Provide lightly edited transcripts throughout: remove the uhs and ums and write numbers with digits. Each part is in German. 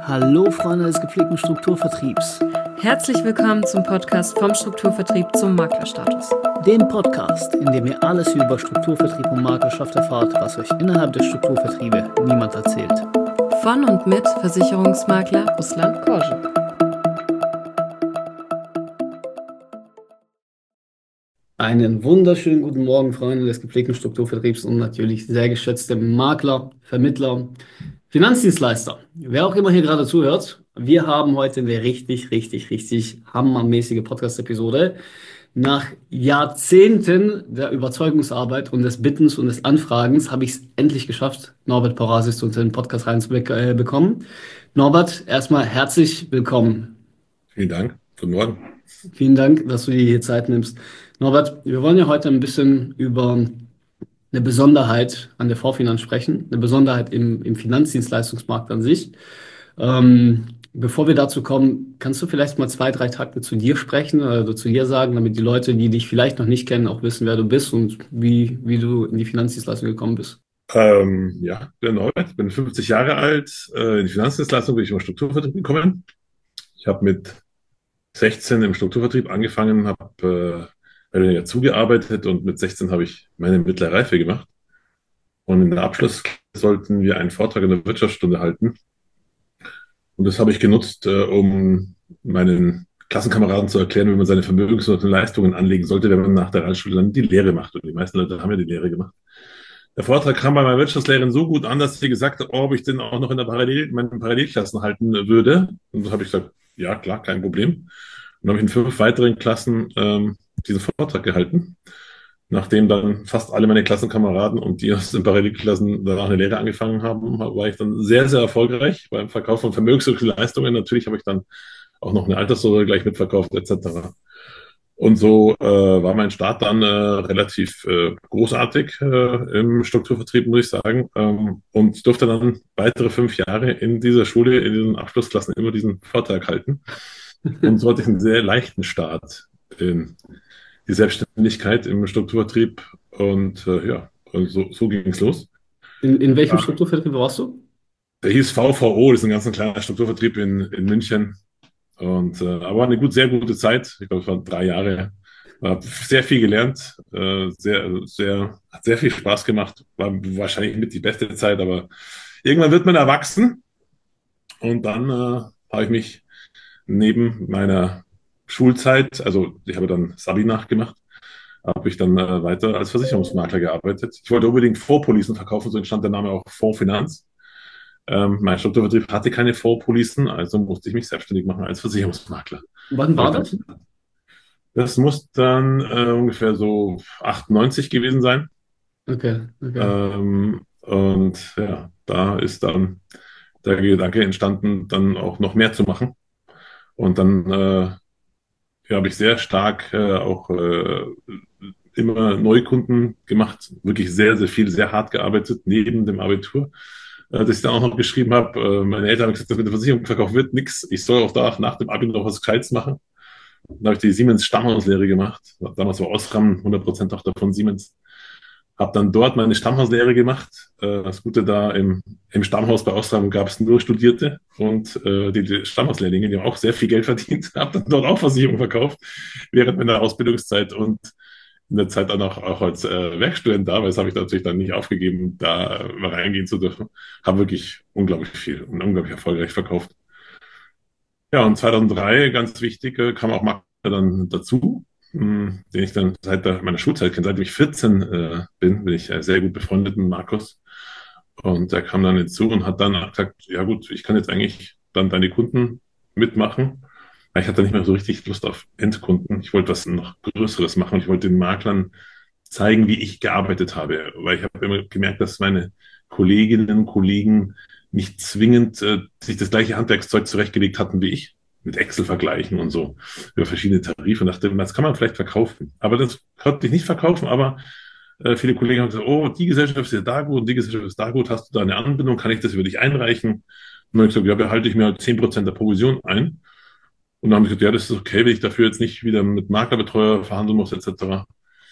Hallo Freunde des gepflegten Strukturvertriebs. Herzlich willkommen zum Podcast vom Strukturvertrieb zum Maklerstatus. Dem Podcast, in dem ihr alles über Strukturvertrieb und Maklerschaft erfahrt, was euch innerhalb der Strukturvertriebe niemand erzählt. Von und mit Versicherungsmakler Ruslan Korschen. Einen wunderschönen guten Morgen, Freunde des gepflegten Strukturvertriebs und natürlich sehr geschätzte Makler, Vermittler, Finanzdienstleister. Wer auch immer hier gerade zuhört, wir haben heute eine richtig hammermäßige Podcast-Episode. Nach Jahrzehnten der Überzeugungsarbeit und des Bittens und des Anfragens habe ich es endlich geschafft, Norbert Porasis unter den Podcast reinzubekommen. Norbert, erstmal herzlich willkommen. Vielen Dank. Guten Morgen. Vielen Dank, dass du dir hier Zeit nimmst. Norbert, wir wollen ja heute ein bisschen über eine Besonderheit an der Vorfinanz sprechen, eine Besonderheit im Finanzdienstleistungsmarkt an sich. Bevor wir dazu kommen, kannst du vielleicht mal 2-3 Takte zu dir sprechen oder zu dir sagen, damit die Leute, die dich vielleicht noch nicht kennen, auch wissen, wer du bist und wie du in die Finanzdienstleistung gekommen bist? Ja, bin Norbert, bin 50 Jahre alt. In die Finanzdienstleistung bin ich im Strukturvertrieb gekommen. Ich habe mit 16 im Strukturvertrieb angefangen, habe zugearbeitet und mit 16 habe ich meine mittlere Reife gemacht. Und in der Abschluss sollten wir einen Vortrag in der Wirtschaftsstunde halten. Und das habe ich genutzt, um meinen Klassenkameraden zu erklären, wie man seine Vermögens- und Leistungen anlegen sollte, wenn man nach der Realschule dann die Lehre macht. Und die meisten Leute haben ja die Lehre gemacht. Der Vortrag kam bei meiner Wirtschaftslehrerin so gut an, dass sie gesagt hat, ob ich den auch noch in meinen Parallelklassen halten würde. Und so habe ich gesagt, ja klar, kein Problem. Und dann habe ich in 5 weiteren Klassen diesen Vortrag gehalten. Nachdem dann fast alle meine Klassenkameraden und die aus den Parallelklassen danach eine Lehre angefangen haben, war ich dann sehr erfolgreich beim Verkauf von Vermögens- und Leistungen. Natürlich habe ich dann auch noch eine Altersvorsorge gleich mitverkauft etc. Und so war mein Start dann relativ großartig im Strukturvertrieb, muss ich sagen. Und durfte dann weitere 5 Jahre in dieser Schule, in diesen Abschlussklassen immer diesen Vortrag halten. Und so hatte ich einen sehr leichten Start in die Selbstständigkeit im Strukturvertrieb. Und und so ging es los. In welchem Strukturvertrieb warst du? Der hieß VVO, das ist ein ganz kleiner Strukturvertrieb in München. Und aber eine sehr gute Zeit. Ich glaube, es waren 3 Jahre. Habe sehr viel gelernt, hat sehr viel Spaß gemacht. War wahrscheinlich mit die beste Zeit, aber irgendwann wird man erwachsen. Und dann habe ich mich neben meiner Schulzeit, also ich habe dann Sabi nachgemacht, habe ich dann weiter als Versicherungsmakler gearbeitet. Ich wollte unbedingt Vorpolicen verkaufen, so entstand der Name auch Fondsfinanz. Mein Strukturvertrieb hatte keine Vorpolicen, also musste ich mich selbstständig machen als Versicherungsmakler. Wann war das? Das muss dann ungefähr so 98 gewesen sein. Okay. Und ja, da ist dann der Gedanke entstanden, dann auch noch mehr zu machen. Und dann habe ich sehr stark auch immer Neukunden gemacht, wirklich sehr viel, sehr hart gearbeitet neben dem Abitur. Dass ich dann auch noch geschrieben habe, meine Eltern haben gesagt, das mit der Versicherung verkauft wird nichts. Ich soll auch da nach dem Abi noch was Gescheites machen. Dann habe ich die Siemens Stammhauslehre gemacht. Damals war Osram 100% Tochter von Siemens. Habe dann dort meine Stammhauslehre gemacht. Das Gute da im Stammhaus bei Osram gab es nur Studierte und die Stammhauslehrlinge, die haben auch sehr viel Geld verdient. Habe dann dort auch Versicherung verkauft während meiner Ausbildungszeit und in der Zeit dann auch als Werkstudent da, weil das habe ich natürlich dann nicht aufgegeben, da mal reingehen zu dürfen. Habe wirklich unglaublich viel und unglaublich erfolgreich verkauft. Ja, und 2003, ganz wichtig, kam auch Makler dann dazu, den ich dann seit meiner Schulzeit kenne. Seitdem ich 14 bin ich sehr gut befreundet mit Markus. Und der kam dann hinzu und hat dann gesagt, ja gut, ich kann jetzt eigentlich dann deine Kunden mitmachen. Ich hatte nicht mehr so richtig Lust auf Endkunden. Ich wollte was noch Größeres machen. Ich wollte den Maklern zeigen, wie ich gearbeitet habe. Weil ich habe immer gemerkt, dass meine Kolleginnen und Kollegen nicht zwingend sich das gleiche Handwerkszeug zurechtgelegt hatten wie ich. Mit Excel-Vergleichen und so. Über verschiedene Tarife. Und dachte, das kann man vielleicht verkaufen. Aber das konnte ich nicht verkaufen. Aber viele Kollegen haben gesagt, oh, die Gesellschaft ist ja da gut und die Gesellschaft ist da gut. Hast du da eine Anbindung? Kann ich das über dich einreichen? Und dann habe ich gesagt, ja, behalte ich mir halt 10% der Provision ein. Und dann haben sie gesagt, ja, das ist okay, wenn ich dafür jetzt nicht wieder mit Maklerbetreuer verhandeln muss, etc.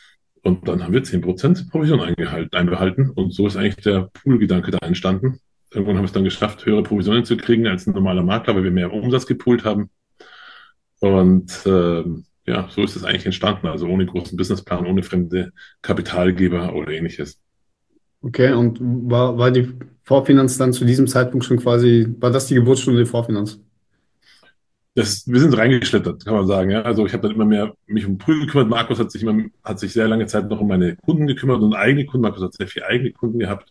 Und dann haben wir 10% Provision einbehalten. Und so ist eigentlich der Pool-Gedanke da entstanden. Irgendwann haben wir es dann geschafft, höhere Provisionen zu kriegen als ein normaler Makler, weil wir mehr Umsatz gepoolt haben. Und ja, so ist es eigentlich entstanden. Also ohne großen Businessplan, ohne fremde Kapitalgeber oder ähnliches. Okay, und war die Vorfinanz dann zu diesem Zeitpunkt schon quasi, war das die Geburtsstunde der Vorfinanz? Wir sind reingeschlittert, kann man sagen. Ja? Also ich habe dann immer mehr mich um Pool gekümmert. Markus hat sich sehr lange Zeit noch um meine Kunden gekümmert und eigene Kunden. Markus hat sehr viele eigene Kunden gehabt.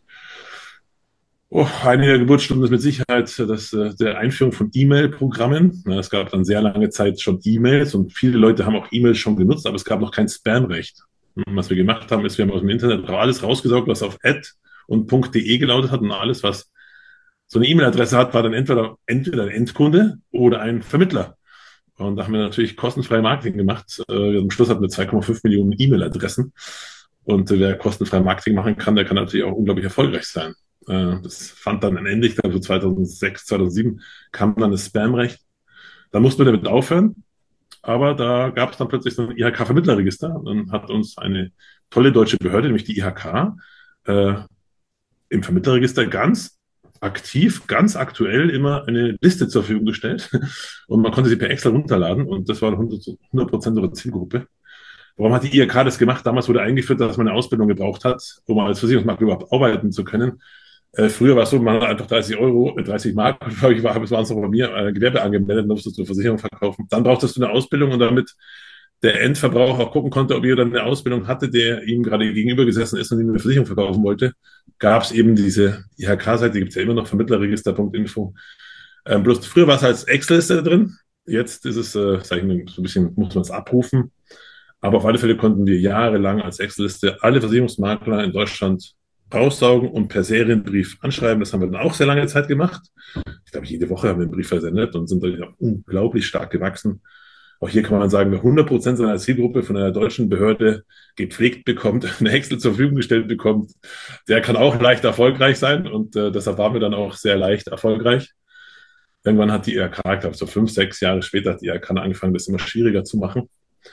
Oh, eine der Geburtsstunden ist mit Sicherheit der Einführung von E-Mail-Programmen. Ja, es gab dann sehr lange Zeit schon E-Mails und viele Leute haben auch E-Mails schon genutzt, aber es gab noch kein Spam-Recht. Was wir gemacht haben, ist, wir haben aus dem Internet alles rausgesaugt, was auf ad und .de gelautet hat, und alles, was so eine E-Mail-Adresse hat, war dann entweder ein Endkunde oder ein Vermittler. Und da haben wir natürlich kostenfrei Marketing gemacht. Am Schluss hatten wir 2,5 Millionen E-Mail-Adressen. Und wer kostenfrei Marketing machen kann, der kann natürlich auch unglaublich erfolgreich sein. Das fand dann ein Ende, ich glaube so 2006, 2007 kam dann das Spam-Recht. Da mussten wir damit aufhören. Aber da gab es dann plötzlich so ein IHK-Vermittlerregister. Dann hat uns eine tolle deutsche Behörde, nämlich die IHK, äh, im Vermittlerregister ganz aktiv, ganz aktuell immer eine Liste zur Verfügung gestellt. Und man konnte sie per Excel runterladen. Und das war 100% unserer Zielgruppe. Warum hat die IHK das gemacht? Damals wurde eingeführt, dass man eine Ausbildung gebraucht hat, um als Versicherungsmakler überhaupt arbeiten zu können. Früher war es so, man hat einfach 30 Euro, 30 Mark, glaube ich, es waren es noch bei mir, Gewerbe angemeldet, dann musstest du eine Versicherung verkaufen. Dann brauchtest du eine Ausbildung, und damit der Endverbraucher auch gucken konnte, ob jeder eine Ausbildung hatte, der ihm gerade gegenüber gesessen ist und ihm eine Versicherung verkaufen wollte, gab es eben diese IHK-Seite, die gibt es ja immer noch, vermittlerregister.info. Bloß früher war es als Excel-Liste drin, jetzt ist es, sag ich mal, so ein bisschen, muss man es abrufen. Aber auf alle Fälle konnten wir jahrelang als Excel-Liste alle Versicherungsmakler in Deutschland raussaugen und per Serienbrief anschreiben. Das haben wir dann auch sehr lange Zeit gemacht. Ich glaube, jede Woche haben wir einen Brief versendet und sind dadurch auch unglaublich stark gewachsen. Auch hier kann man sagen, wer 100% seiner Zielgruppe von einer deutschen Behörde gepflegt bekommt, eine Excel zur Verfügung gestellt bekommt, der kann auch leicht erfolgreich sein. Und deshalb waren wir dann auch sehr leicht erfolgreich. Irgendwann hat die IHK, ich glaube, so 5, 6 Jahre später hat die IHK angefangen, das immer schwieriger zu machen.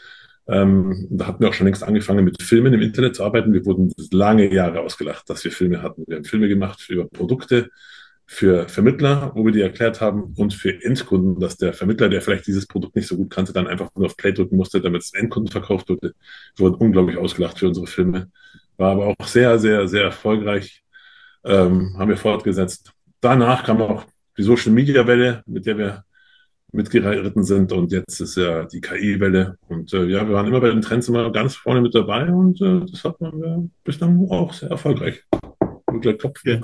Da hatten wir auch schon längst angefangen, mit Filmen im Internet zu arbeiten. Wir wurden lange Jahre ausgelacht, dass wir Filme hatten. Wir haben Filme gemacht über Produkte, für Vermittler, wo wir die erklärt haben, und für Endkunden, dass der Vermittler, der vielleicht dieses Produkt nicht so gut kannte, dann einfach nur auf Play drücken musste, damit es Endkunden verkauft wurde. Wir wurden unglaublich ausgelacht für unsere Filme. War aber auch sehr, sehr, sehr erfolgreich. Haben wir fortgesetzt. Danach kam auch die Social Media Welle, mit der wir mitgeritten sind, und jetzt ist ja die KI-Welle, und ja, wir waren immer bei den Trends immer ganz vorne mit dabei, und das hat man bislang auch sehr erfolgreich. Guter Kopf. Ja.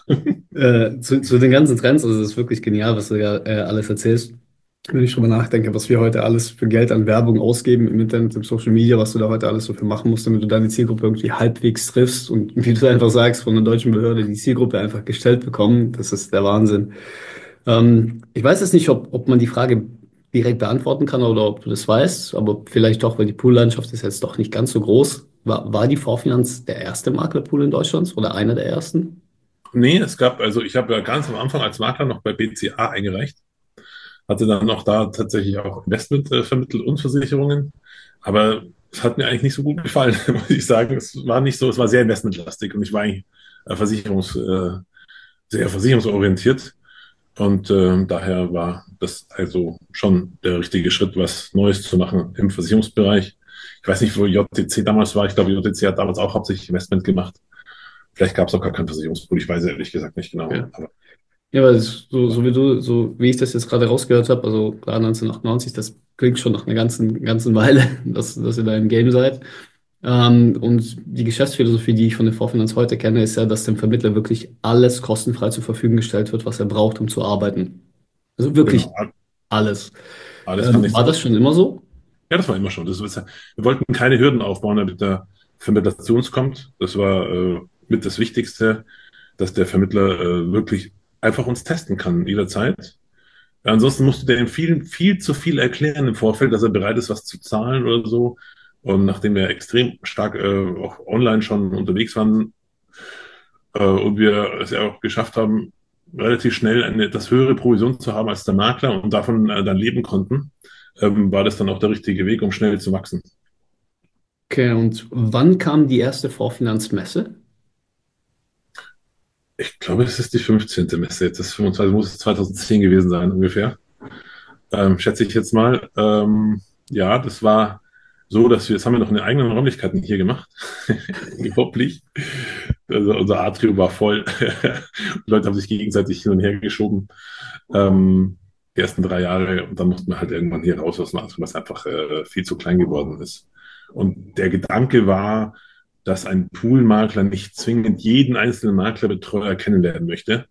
Zu den ganzen Trends, also es ist wirklich genial, was du ja alles erzählst. Wenn ich drüber nachdenke, was wir heute alles für Geld an Werbung ausgeben im Internet, im Social Media, was du da heute alles so für machen musst, damit du deine Zielgruppe irgendwie halbwegs triffst und wie du einfach sagst, von der deutschen Behörde die Zielgruppe einfach gestellt bekommen, das ist der Wahnsinn. Ich weiß jetzt nicht, ob man die Frage direkt beantworten kann oder ob du das weißt, aber vielleicht doch, weil die Poollandschaft ist jetzt doch nicht ganz so groß. War die Vorfinanz der erste Maklerpool in Deutschland oder einer der ersten? Nee, also ich habe ja ganz am Anfang als Makler noch bei BCA eingereicht, hatte dann auch da tatsächlich auch Investment vermittelt und Versicherungen, aber es hat mir eigentlich nicht so gut gefallen, muss ich sagen. Es war nicht so, es war sehr investmentlastig, und ich war eigentlich sehr versicherungsorientiert. Und daher war das also schon der richtige Schritt, was Neues zu machen im Versicherungsbereich. Ich weiß nicht, wo JTC damals war. Ich glaube, JTC hat damals auch hauptsächlich Investment gemacht. Vielleicht gab es auch gar keinen Versicherungspool. Ich weiß ehrlich gesagt nicht genau. Ja. Aber Ja, weil so wie ich das jetzt gerade rausgehört habe, also klar 1998, das klingt schon nach einer ganzen Weile, dass ihr da im Game seid. Und die Geschäftsphilosophie, die ich von der Vorfinanz heute kenne, ist ja, dass dem Vermittler wirklich alles kostenfrei zur Verfügung gestellt wird, was er braucht, um zu arbeiten. Also wirklich genau, alles. alles kann ich War das sagen. schon immer so? Ja, das war immer schon. Wir wollten keine Hürden aufbauen, damit der Vermittler zu uns kommt. Das war mit das Wichtigste, dass der Vermittler wirklich einfach uns testen kann, jederzeit. Ansonsten musste der ihm viel zu viel erklären im Vorfeld, dass er bereit ist, was zu zahlen oder so. Und nachdem wir extrem stark auch online schon unterwegs waren, und wir es ja auch geschafft haben, relativ schnell eine etwas höhere Provision zu haben als der Makler und davon dann leben konnten, war das dann auch der richtige Weg, um schnell zu wachsen. Okay, und wann kam die erste Vorfinanzmesse? Ich glaube, es ist die 15. Messe jetzt. Das 25 muss es 2010 gewesen sein, ungefähr. Schätze ich jetzt mal. Ja, das war so, dass das haben wir noch in den eigenen Räumlichkeiten hier gemacht. Unglaublich. Also unser Atrium war voll. Die Leute haben sich gegenseitig hin und her geschoben. Die ersten 3 Jahre und dann mussten wir halt irgendwann hier raus aus dem Atrium, was einfach viel zu klein geworden ist. Und der Gedanke war, dass ein Poolmakler nicht zwingend jeden einzelnen Maklerbetreuer kennenlernen möchte.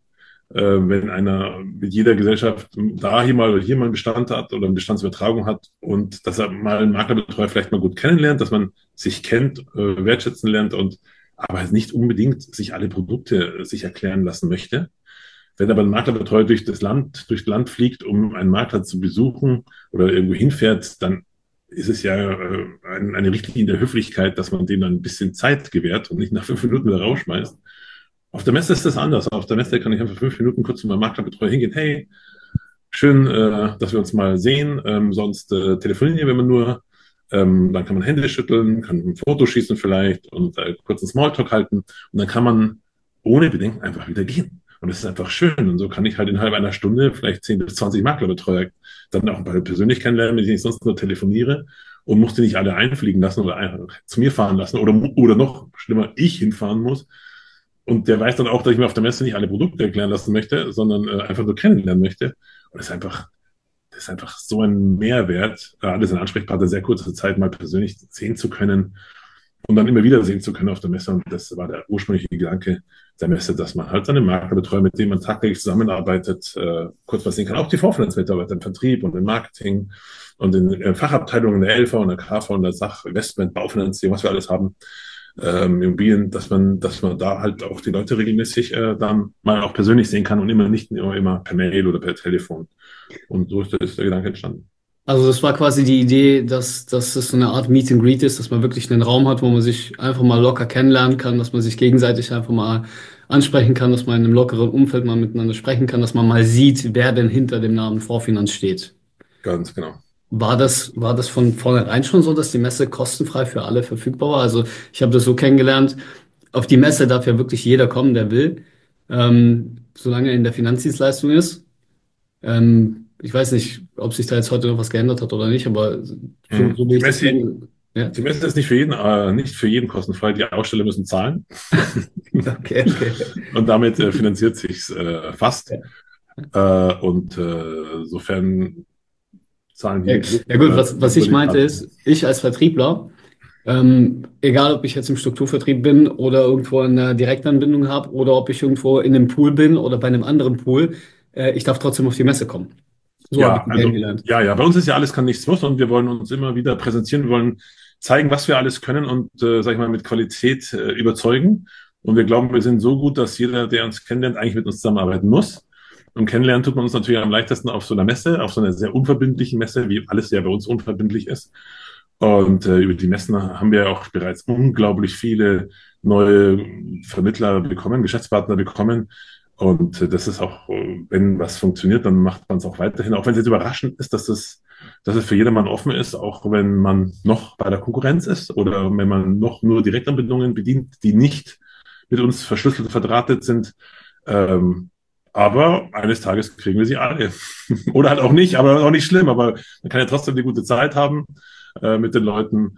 Wenn einer mit jeder Gesellschaft da hier mal oder hier mal einen Bestand hat oder eine Bestandsübertragung hat und dass er mal einen Maklerbetreuer vielleicht mal gut kennenlernt, dass man sich kennt, wertschätzen lernt und aber nicht unbedingt sich alle Produkte sich erklären lassen möchte. Wenn aber ein Maklerbetreuer durch das Land fliegt, um einen Makler zu besuchen oder irgendwo hinfährt, dann ist es ja eine Richtlinie der Höflichkeit, dass man dem dann ein bisschen Zeit gewährt und nicht nach 5 Minuten wieder rausschmeißt. Auf der Messe ist das anders. Auf der Messe kann ich einfach 5 Minuten kurz zu meinem Maklerbetreuer hingehen. Hey, schön, dass wir uns mal sehen. Sonst telefonieren wir nur. Dann kann man Hände schütteln, kann ein Foto schießen vielleicht und kurz einen Smalltalk halten. Und dann kann man ohne Bedenken einfach wieder gehen. Und das ist einfach schön. Und so kann ich halt innerhalb einer Stunde vielleicht 10 bis 20 Maklerbetreuer dann auch bei persönlich kennenlernen, wenn ich nicht sonst nur telefoniere und muss die nicht alle einfliegen lassen oder einfach zu mir fahren lassen oder noch schlimmer, ich hinfahren muss. Und der weiß dann auch, dass ich mir auf der Messe nicht alle Produkte erklären lassen möchte, sondern einfach nur kennenlernen möchte. Und das ist einfach so ein Mehrwert, alles in Ansprechpartner sehr kurzer Zeit mal persönlich sehen zu können und dann immer wieder sehen zu können auf der Messe. Und das war der ursprüngliche Gedanke der Messe, dass man halt seine Maklerbetreuer, mit denen man tagtäglich zusammenarbeitet, kurz was sehen kann. Auch die Vorfinanzmitarbeiter im Vertrieb und im Marketing und in Fachabteilungen der LV und der KV und der Sach, Investment, Baufinanzierung, was wir alles haben, Immobilien, dass man da halt auch die Leute regelmäßig dann mal auch persönlich sehen kann und nicht immer per Mail oder per Telefon. Und so ist der Gedanke entstanden. Also das war quasi die Idee, dass es so eine Art Meet and Greet ist, dass man wirklich einen Raum hat, wo man sich einfach mal locker kennenlernen kann, dass man sich gegenseitig einfach mal ansprechen kann, dass man in einem lockeren Umfeld mal miteinander sprechen kann, dass man mal sieht, wer denn hinter dem Namen Vorfinanz steht. Ganz genau. War das von vornherein schon so, dass die Messe kostenfrei für alle verfügbar war? Also ich habe das so kennengelernt, auf die Messe darf ja wirklich jeder kommen, der will, solange er in der Finanzdienstleistung ist. Ich weiß nicht, ob sich da jetzt heute noch was geändert hat oder nicht, aber so wie Die ich das Messe, kenne. Ja. die Messe ist nicht für jeden kostenfrei. Die Aussteller müssen zahlen. Okay, okay. Und damit finanziert sich's fast. Ja. Und sofern zahlen Ja, hier genug ja gut, was über ich die meinte Karte. ist, ich als Vertriebler, egal ob ich jetzt im Strukturvertrieb bin oder irgendwo eine Direktanbindung habe oder ob ich irgendwo in einem Pool bin oder bei einem anderen Pool, ich darf trotzdem auf die Messe kommen. So habe ich Ja, die also, kennengelernt. ja, ja, bei uns ist ja alles kann, nichts muss und wir wollen uns immer wieder präsentieren, wir wollen zeigen, was wir alles können und, sag ich mal, mit Qualität überzeugen. Und wir glauben, wir sind so gut, dass jeder, der uns kennenlernt, eigentlich mit uns zusammenarbeiten muss. Und kennenlernen tut man uns natürlich am leichtesten auf so einer Messe, auf so einer sehr unverbindlichen Messe, wie alles ja bei uns unverbindlich ist. Und über die Messen haben wir auch bereits unglaublich viele neue Vermittler bekommen, Geschäftspartner bekommen. Und das ist auch, wenn was funktioniert, dann macht man es auch weiterhin. Auch wenn es jetzt überraschend ist, dass es für jedermann offen ist, auch wenn man noch bei der Konkurrenz ist oder wenn man noch nur Direktanbindungen bedient, die nicht mit uns verschlüsselt und verdrahtet sind. Ähm, aber eines Tages kriegen wir sie alle. Oder halt auch nicht, aber auch nicht schlimm. Aber man kann ja trotzdem eine gute Zeit haben mit den Leuten.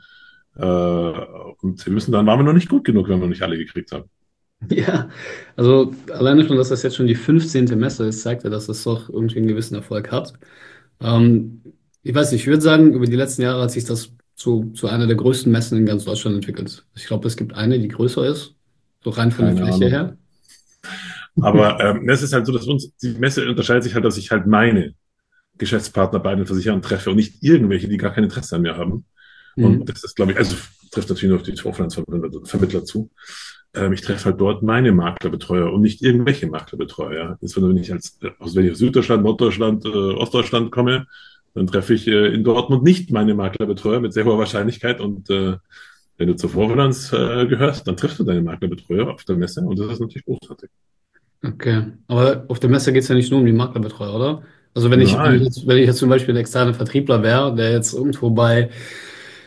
Und waren wir noch nicht gut genug, wenn wir nicht alle gekriegt haben. Ja, also alleine schon, dass das jetzt schon die 15. Messe ist, zeigt ja, dass das doch irgendwie einen gewissen Erfolg hat. Ähm, Ich weiß nicht, ich würde sagen, über die letzten Jahre hat sich das zu einer der größten Messen in ganz Deutschland entwickelt. Ich glaube, es gibt eine, die größer ist, so rein von der Keine Fläche Ahnung. her. Aber es ist halt so, dass uns die Messe unterscheidet sich halt, dass ich halt meine Geschäftspartner bei den Versicherern treffe und nicht irgendwelche, die gar kein Interesse an mir haben. Und Mhm. das ist, glaube ich, also trifft natürlich nur auf die Vorfinanzvermittler zu. Ich treffe halt dort meine Maklerbetreuer und nicht irgendwelche Maklerbetreuer. Ja. Insbesondere wenn ich wenn ich aus Süddeutschland, Norddeutschland, Ostdeutschland komme, dann treffe ich in Dortmund nicht meine Maklerbetreuer mit sehr hoher Wahrscheinlichkeit. Und wenn du zur Vorfinanz gehörst, dann triffst du deine Maklerbetreuer auf der Messe und das ist natürlich großartig. Okay, aber auf der Messe geht es ja nicht nur um die Maklerbetreuer, oder? Also wenn ich Nein. jetzt, wenn ich jetzt zum Beispiel ein externer Vertriebler wäre, der jetzt irgendwo bei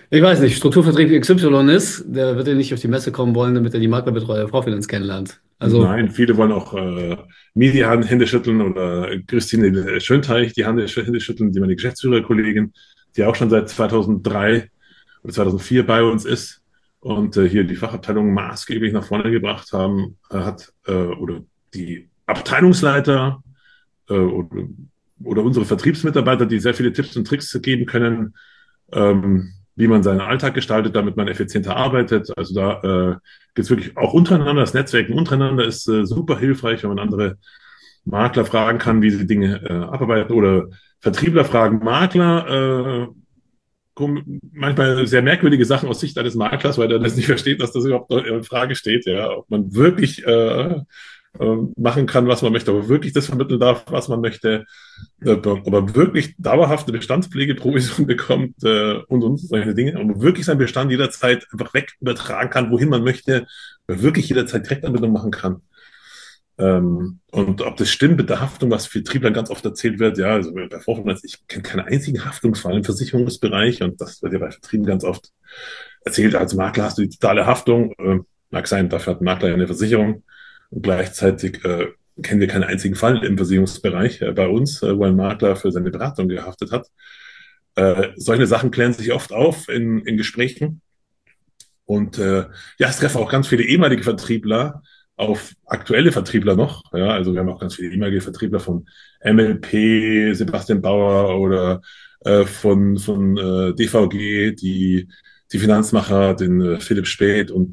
Ich weiß nicht, Strukturvertrieb XY ist, der wird ja nicht auf die Messe kommen wollen, damit er die Maklerbetreuer der Profinanz kennenlernt. Also, Nein, viele wollen auch mir die Hände schütteln oder Christine Schönteich die Hände schütteln, die meine Geschäftsführerkollegin, die auch schon seit 2003 oder 2004 bei uns ist und hier die Fachabteilung maßgeblich nach vorne gebracht oder die Abteilungsleiter oder unsere Vertriebsmitarbeiter, die sehr viele Tipps und Tricks geben können, wie man seinen Alltag gestaltet, damit man effizienter arbeitet. Also da geht es wirklich auch untereinander. Das Netzwerken untereinander ist super hilfreich, wenn man andere Makler fragen kann, wie sie Dinge abarbeiten oder Vertriebler fragen Makler. Manchmal sehr merkwürdige Sachen aus Sicht eines Maklers, weil er das nicht versteht, dass das überhaupt in Frage steht, ja, ob man wirklich machen kann, was man möchte, aber wirklich das vermitteln darf, was man möchte, aber wirklich dauerhafte Bestandspflegeprovision bekommt und solche Dinge, und wirklich seinen Bestand jederzeit einfach weg übertragen kann, wohin man möchte, wirklich jederzeit Direktanbindung machen kann. Und ob das stimmt mit der Haftung, was Vertrieblern ganz oft erzählt wird, ja, also bei Vorfinanz, ich kenne keinen einzigen Haftungsfall im Versicherungsbereich und das wird ja bei Vertrieben ganz oft erzählt. Als Makler hast du die totale Haftung, mag sein, dafür hat ein Makler ja eine Versicherung und gleichzeitig kennen wir keinen einzigen Fall im Versicherungsbereich bei uns, wo ein Makler für seine Beratung gehaftet hat. Solche Sachen klären sich oft auf in Gesprächen und ja, es treffen auch ganz viele ehemalige Vertriebler auf aktuelle Vertriebler noch. Ja, also wir haben auch ganz viele ehemalige Vertriebler von MLP, Sebastian Bauer oder von DVG, die Finanzmacher, den Philipp Späth und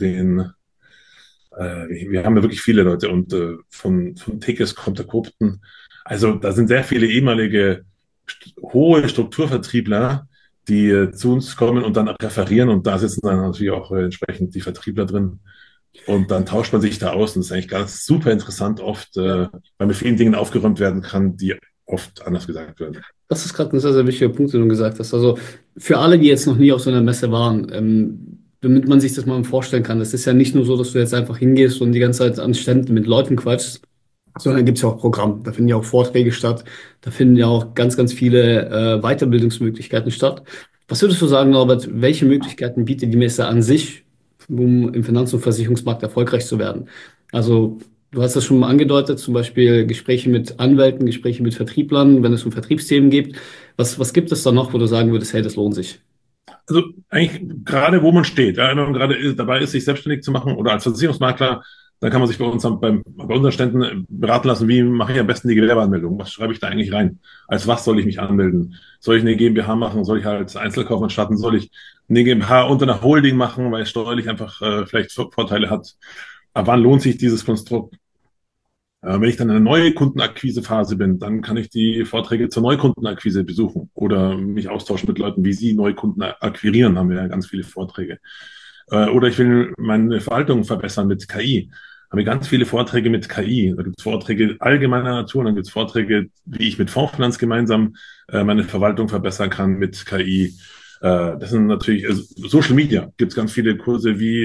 wir haben ja wirklich viele Leute und von Tekes kommt der Kopten. Also da sind sehr viele ehemalige hohe Strukturvertriebler, die zu uns kommen und dann referieren und da sitzen dann natürlich auch entsprechend die Vertriebler drin. Und dann tauscht man sich da aus und das ist eigentlich ganz super interessant oft, weil mit vielen Dingen aufgeräumt werden kann, die oft anders gesagt werden. das ist gerade ein sehr, sehr wichtiger Punkt, den du gesagt hast. Also, für alle, die jetzt noch nie auf so einer Messe waren, damit man sich das mal vorstellen kann, es ist ja nicht nur so, dass du jetzt einfach hingehst und die ganze Zeit an Ständen mit Leuten quatschst, sondern gibt es ja auch Programm. Da finden ja auch Vorträge statt. Da finden ja auch ganz, ganz viele Weiterbildungsmöglichkeiten statt. Was würdest du sagen, Norbert, welche Möglichkeiten bietet die Messe an sich, um im Finanz- und Versicherungsmarkt erfolgreich zu werden? Also, du hast das schon mal angedeutet, zum Beispiel Gespräche mit Anwälten, Gespräche mit Vertrieblern, wenn es um Vertriebsthemen geht. Was gibt es da noch, wo du sagen würdest, hey, das lohnt sich? Also eigentlich gerade wo man steht, ja, wenn man gerade dabei ist, sich selbstständig zu machen oder als Versicherungsmakler, dann kann man sich bei unseren Ständen beraten lassen, wie mache ich am besten die Gewerbeanmeldung? Was schreibe ich da eigentlich rein? Als was soll ich mich anmelden? Soll ich eine GmbH machen? Soll ich halt als Einzelkaufmann starten? Soll ich eine GmbH unter einer Holding machen, weil es steuerlich einfach vielleicht Vorteile hat? Ab wann lohnt sich dieses Konstrukt? Wenn ich dann in einer neue Kundenakquisephase bin, dann kann ich die Vorträge zur Neukundenakquise besuchen oder mich austauschen mit Leuten, wie sie Neukunden akquirieren, haben wir ja ganz viele Vorträge. Oder ich will meine Verwaltung verbessern mit KI. Haben wir ganz viele Vorträge mit KI. Da gibt es Vorträge allgemeiner Natur, dann gibt es Vorträge, wie ich mit Fondsfinanz gemeinsam meine Verwaltung verbessern kann mit KI. Das sind natürlich Social Media. Gibt es ganz viele Kurse wie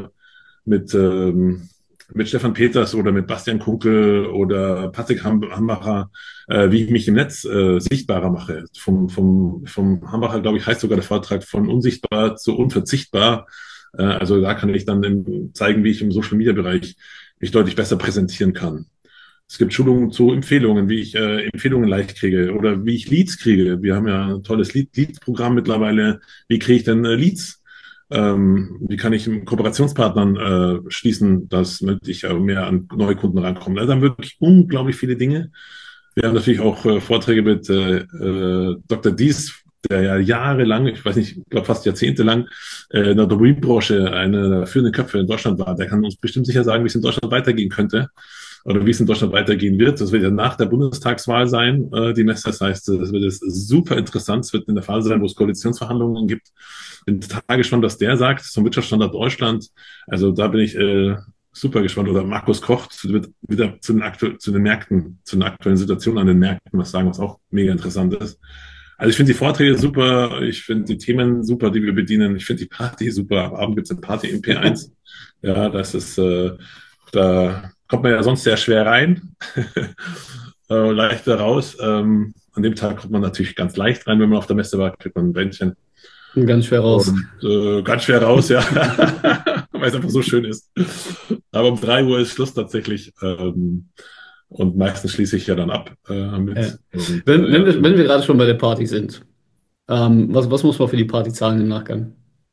mit mit Stefan Peters oder mit Bastian Kunkel oder Patrick Hambacher, wie ich mich im Netz sichtbarer mache. Vom Hambacher, glaube ich, heißt sogar der Vortrag von unsichtbar zu unverzichtbar. Also da kann ich dann zeigen, wie ich im Social-Media-Bereich mich deutlich besser präsentieren kann. Es gibt Schulungen zu Empfehlungen, wie ich Empfehlungen leicht kriege oder wie ich Leads kriege. Wir haben ja ein tolles Leads-Programm mittlerweile. Wie kriege ich denn Leads? Wie kann ich mit Kooperationspartnern schließen, dass ich mehr an neue Kunden rankomme? Also dann wirklich unglaublich viele Dinge. Wir haben natürlich auch Vorträge mit Dr. Dies, der ja jahrelang, ich weiß nicht, ich glaube fast jahrzehntelang in der Automobilbranche einer der führenden Köpfe in Deutschland war. Der kann uns bestimmt sicher sagen, wie es in Deutschland weitergehen könnte oder wie es in Deutschland weitergehen wird. Das wird ja nach der Bundestagswahl sein, die Messe. Das heißt, das wird jetzt super interessant. Es wird in der Phase sein, wo es Koalitionsverhandlungen gibt. Bin total gespannt, was der sagt zum Wirtschaftsstandort Deutschland. Also da bin ich super gespannt. Oder Markus Koch wird wieder zu den Märkten, zu den aktuellen Situationen an den Märkten was sagen, was auch mega interessant ist. Also ich finde die Vorträge super, ich finde die Themen super, die wir bedienen. Ich finde die Party super. Am Abend gibt es eine Party im P1. Ja, das ist, da kommt man ja sonst sehr schwer rein, leichter raus. An dem Tag kommt man natürlich ganz leicht rein, wenn man auf der Messe war, kriegt man ein Bändchen. Ganz schwer raus. Und ganz schwer raus, ja, weil es einfach so schön ist. Aber um 3 Uhr ist Schluss tatsächlich. Und meistens schließe ich ja dann ab Ja. mit. Und Wenn ja, wir gerade schon bei der Party sind, was muss man für die Party zahlen im Nachgang?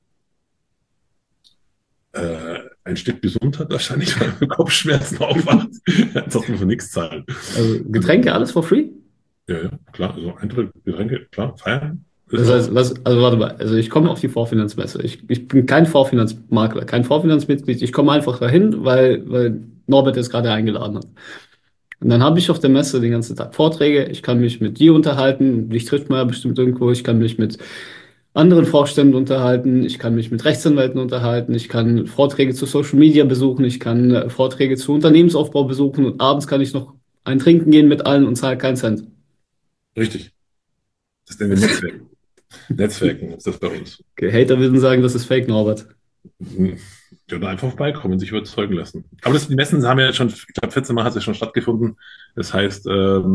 ein Stück Gesundheit wahrscheinlich, weil man Kopfschmerzen aufwacht. Ansonsten muss man nichts zahlen. Also Getränke, alles for free? Ja, ja, klar. Also Eintritt, Getränke, klar, feiern. Ist Das auch. heißt, also warte mal, also ich komme auf die Vorfinanzmesse. Ich bin kein Vorfinanzmakler, kein Vorfinanzmitglied. Ich komme einfach dahin, weil Norbert es gerade eingeladen hat. Und dann habe ich auf der Messe den ganzen Tag Vorträge. Ich kann mich mit dir unterhalten. Dich trifft man ja bestimmt irgendwo. Ich kann mich mit anderen Vorständen unterhalten. Ich kann mich mit Rechtsanwälten unterhalten. Ich kann Vorträge zu Social Media besuchen. Ich kann Vorträge zu Unternehmensaufbau besuchen. Und abends kann ich noch ein Trinken gehen mit allen und zahle keinen Cent. Richtig. Das nennen wir Netzwerken. Netzwerken ist das bei uns. Okay, Hater würden sagen, das ist Fake, Norbert. Mhm. Ja, oder einfach vorbeikommen, sich überzeugen lassen. Aber die Messen haben ja schon, ich glaube, 14 Mal hat es ja schon stattgefunden. Das heißt,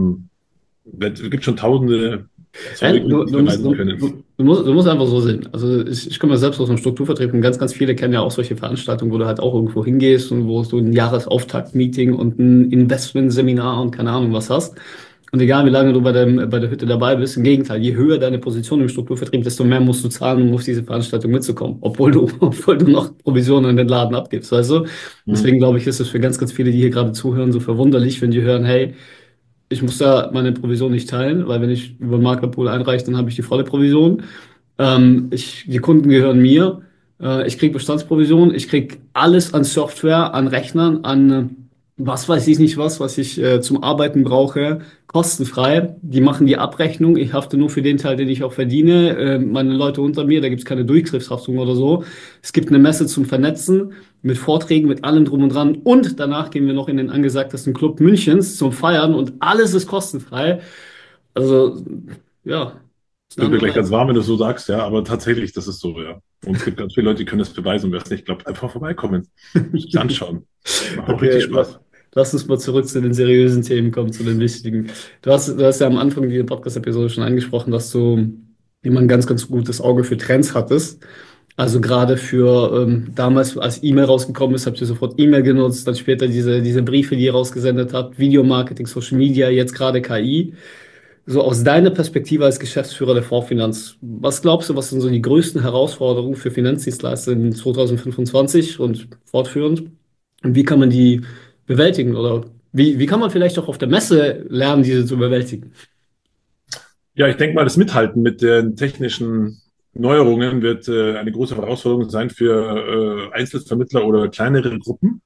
es gibt schon tausende Zeugen, die sich beweisen können. Du musst einfach so sehen. Also ich komme ja selbst aus dem Strukturvertrieb und ganz, ganz viele kennen ja auch solche Veranstaltungen, wo du halt auch irgendwo hingehst und wo du ein Jahresauftakt-Meeting und ein Investmentseminar und keine Ahnung was hast. Und egal wie lange du bei der Hütte dabei bist, im Gegenteil, je höher deine Position im Strukturvertrieb, desto mehr musst du zahlen, um auf diese Veranstaltung mitzukommen, obwohl du noch Provisionen an den Laden abgibst, weißt du? Mhm. Deswegen glaube ich, ist es für ganz, ganz viele, die hier gerade zuhören, so verwunderlich, wenn die hören, hey, ich muss da meine Provision nicht teilen, weil wenn ich über den Maklerpool einreiche, dann habe ich die volle Provision. Die Kunden gehören mir. Ich kriege Bestandsprovision. Ich kriege alles an Software, an Rechnern, an was weiß ich nicht was ich zum Arbeiten brauche, kostenfrei. Die machen die Abrechnung. Ich hafte nur für den Teil, den ich auch verdiene. Meine Leute unter mir, da gibt es keine Durchgriffshaftung oder so. Es gibt eine Messe zum Vernetzen mit Vorträgen, mit allem drum und dran. Und danach gehen wir noch in den angesagtesten Club Münchens zum Feiern und alles ist kostenfrei. Also, ja, ist Es eine wird mir andere gleich Welt. ganz warm, wenn du so sagst, ja, aber tatsächlich, das ist so, ja. Und es gibt ganz viele Leute, die können das beweisen und wer es nicht glaubt, einfach vorbeikommen, sich anschauen. Macht auch richtig Okay, Spaß. lass uns mal zurück zu den seriösen Themen kommen, zu den wichtigen. Du hast ja am Anfang dieser Podcast-Episode schon angesprochen, dass du immer ein ganz, ganz gutes Auge für Trends hattest. Also gerade für damals, als E-Mail rausgekommen ist, habt ihr sofort E-Mail genutzt, dann später diese Briefe, die ihr rausgesendet habt, Videomarketing, Social Media, jetzt gerade KI. So aus deiner Perspektive als Geschäftsführer der Fondsfinanz, was glaubst du, was sind so die größten Herausforderungen für Finanzdienstleister in 2025 und fortführend? Und wie kann man die bewältigen? Oder wie kann man vielleicht auch auf der Messe lernen, diese zu bewältigen? Ja, ich denke mal, das Mithalten mit den technischen Neuerungen wird eine große Herausforderung sein für Einzelvermittler oder kleinere Gruppen.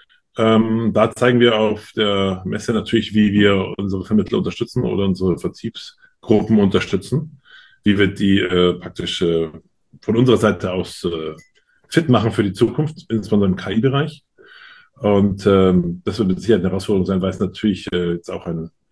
Da zeigen wir auf der Messe natürlich, wie wir unsere Vermittler unterstützen oder unsere Vertriebsgruppen unterstützen, wie wir die praktisch von unserer Seite aus fit machen für die Zukunft, insbesondere im KI-Bereich. Und das wird mit Sicherheit eine Herausforderung sein, weil es natürlich jetzt auch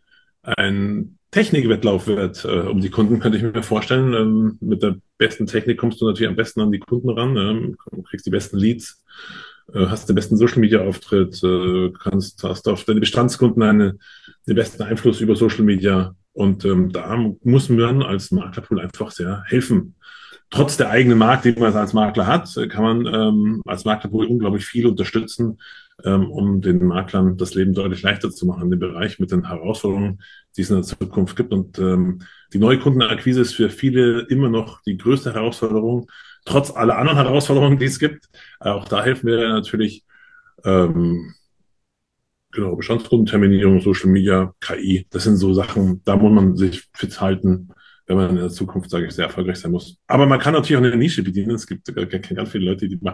ein Technikwettlauf wird um die Kunden, könnte ich mir vorstellen. Mit der besten Technik kommst du natürlich am besten an die Kunden ran, du kriegst die besten Leads, hast den besten Social Media Auftritt, hast auf deine Bestandskunden den besten Einfluss über Social Media. Und da muss man als Maklerpool einfach sehr helfen. Trotz der eigenen Markt, die man als Makler hat, kann man als Maklerpool unglaublich viel unterstützen, um den Maklern das Leben deutlich leichter zu machen in dem Bereich mit den Herausforderungen, die es in der Zukunft gibt. Und die Neukundenakquise ist für viele immer noch die größte Herausforderung, trotz aller anderen Herausforderungen, die es gibt. Auch da helfen wir natürlich, ähm, genau, Bestandskundenterminierung, Social Media, KI. Das sind so Sachen, da muss man sich fit halten, wenn man in der Zukunft, sage ich, sehr erfolgreich sein muss. Aber man kann natürlich auch eine Nische bedienen. Es gibt ganz viele Leute, die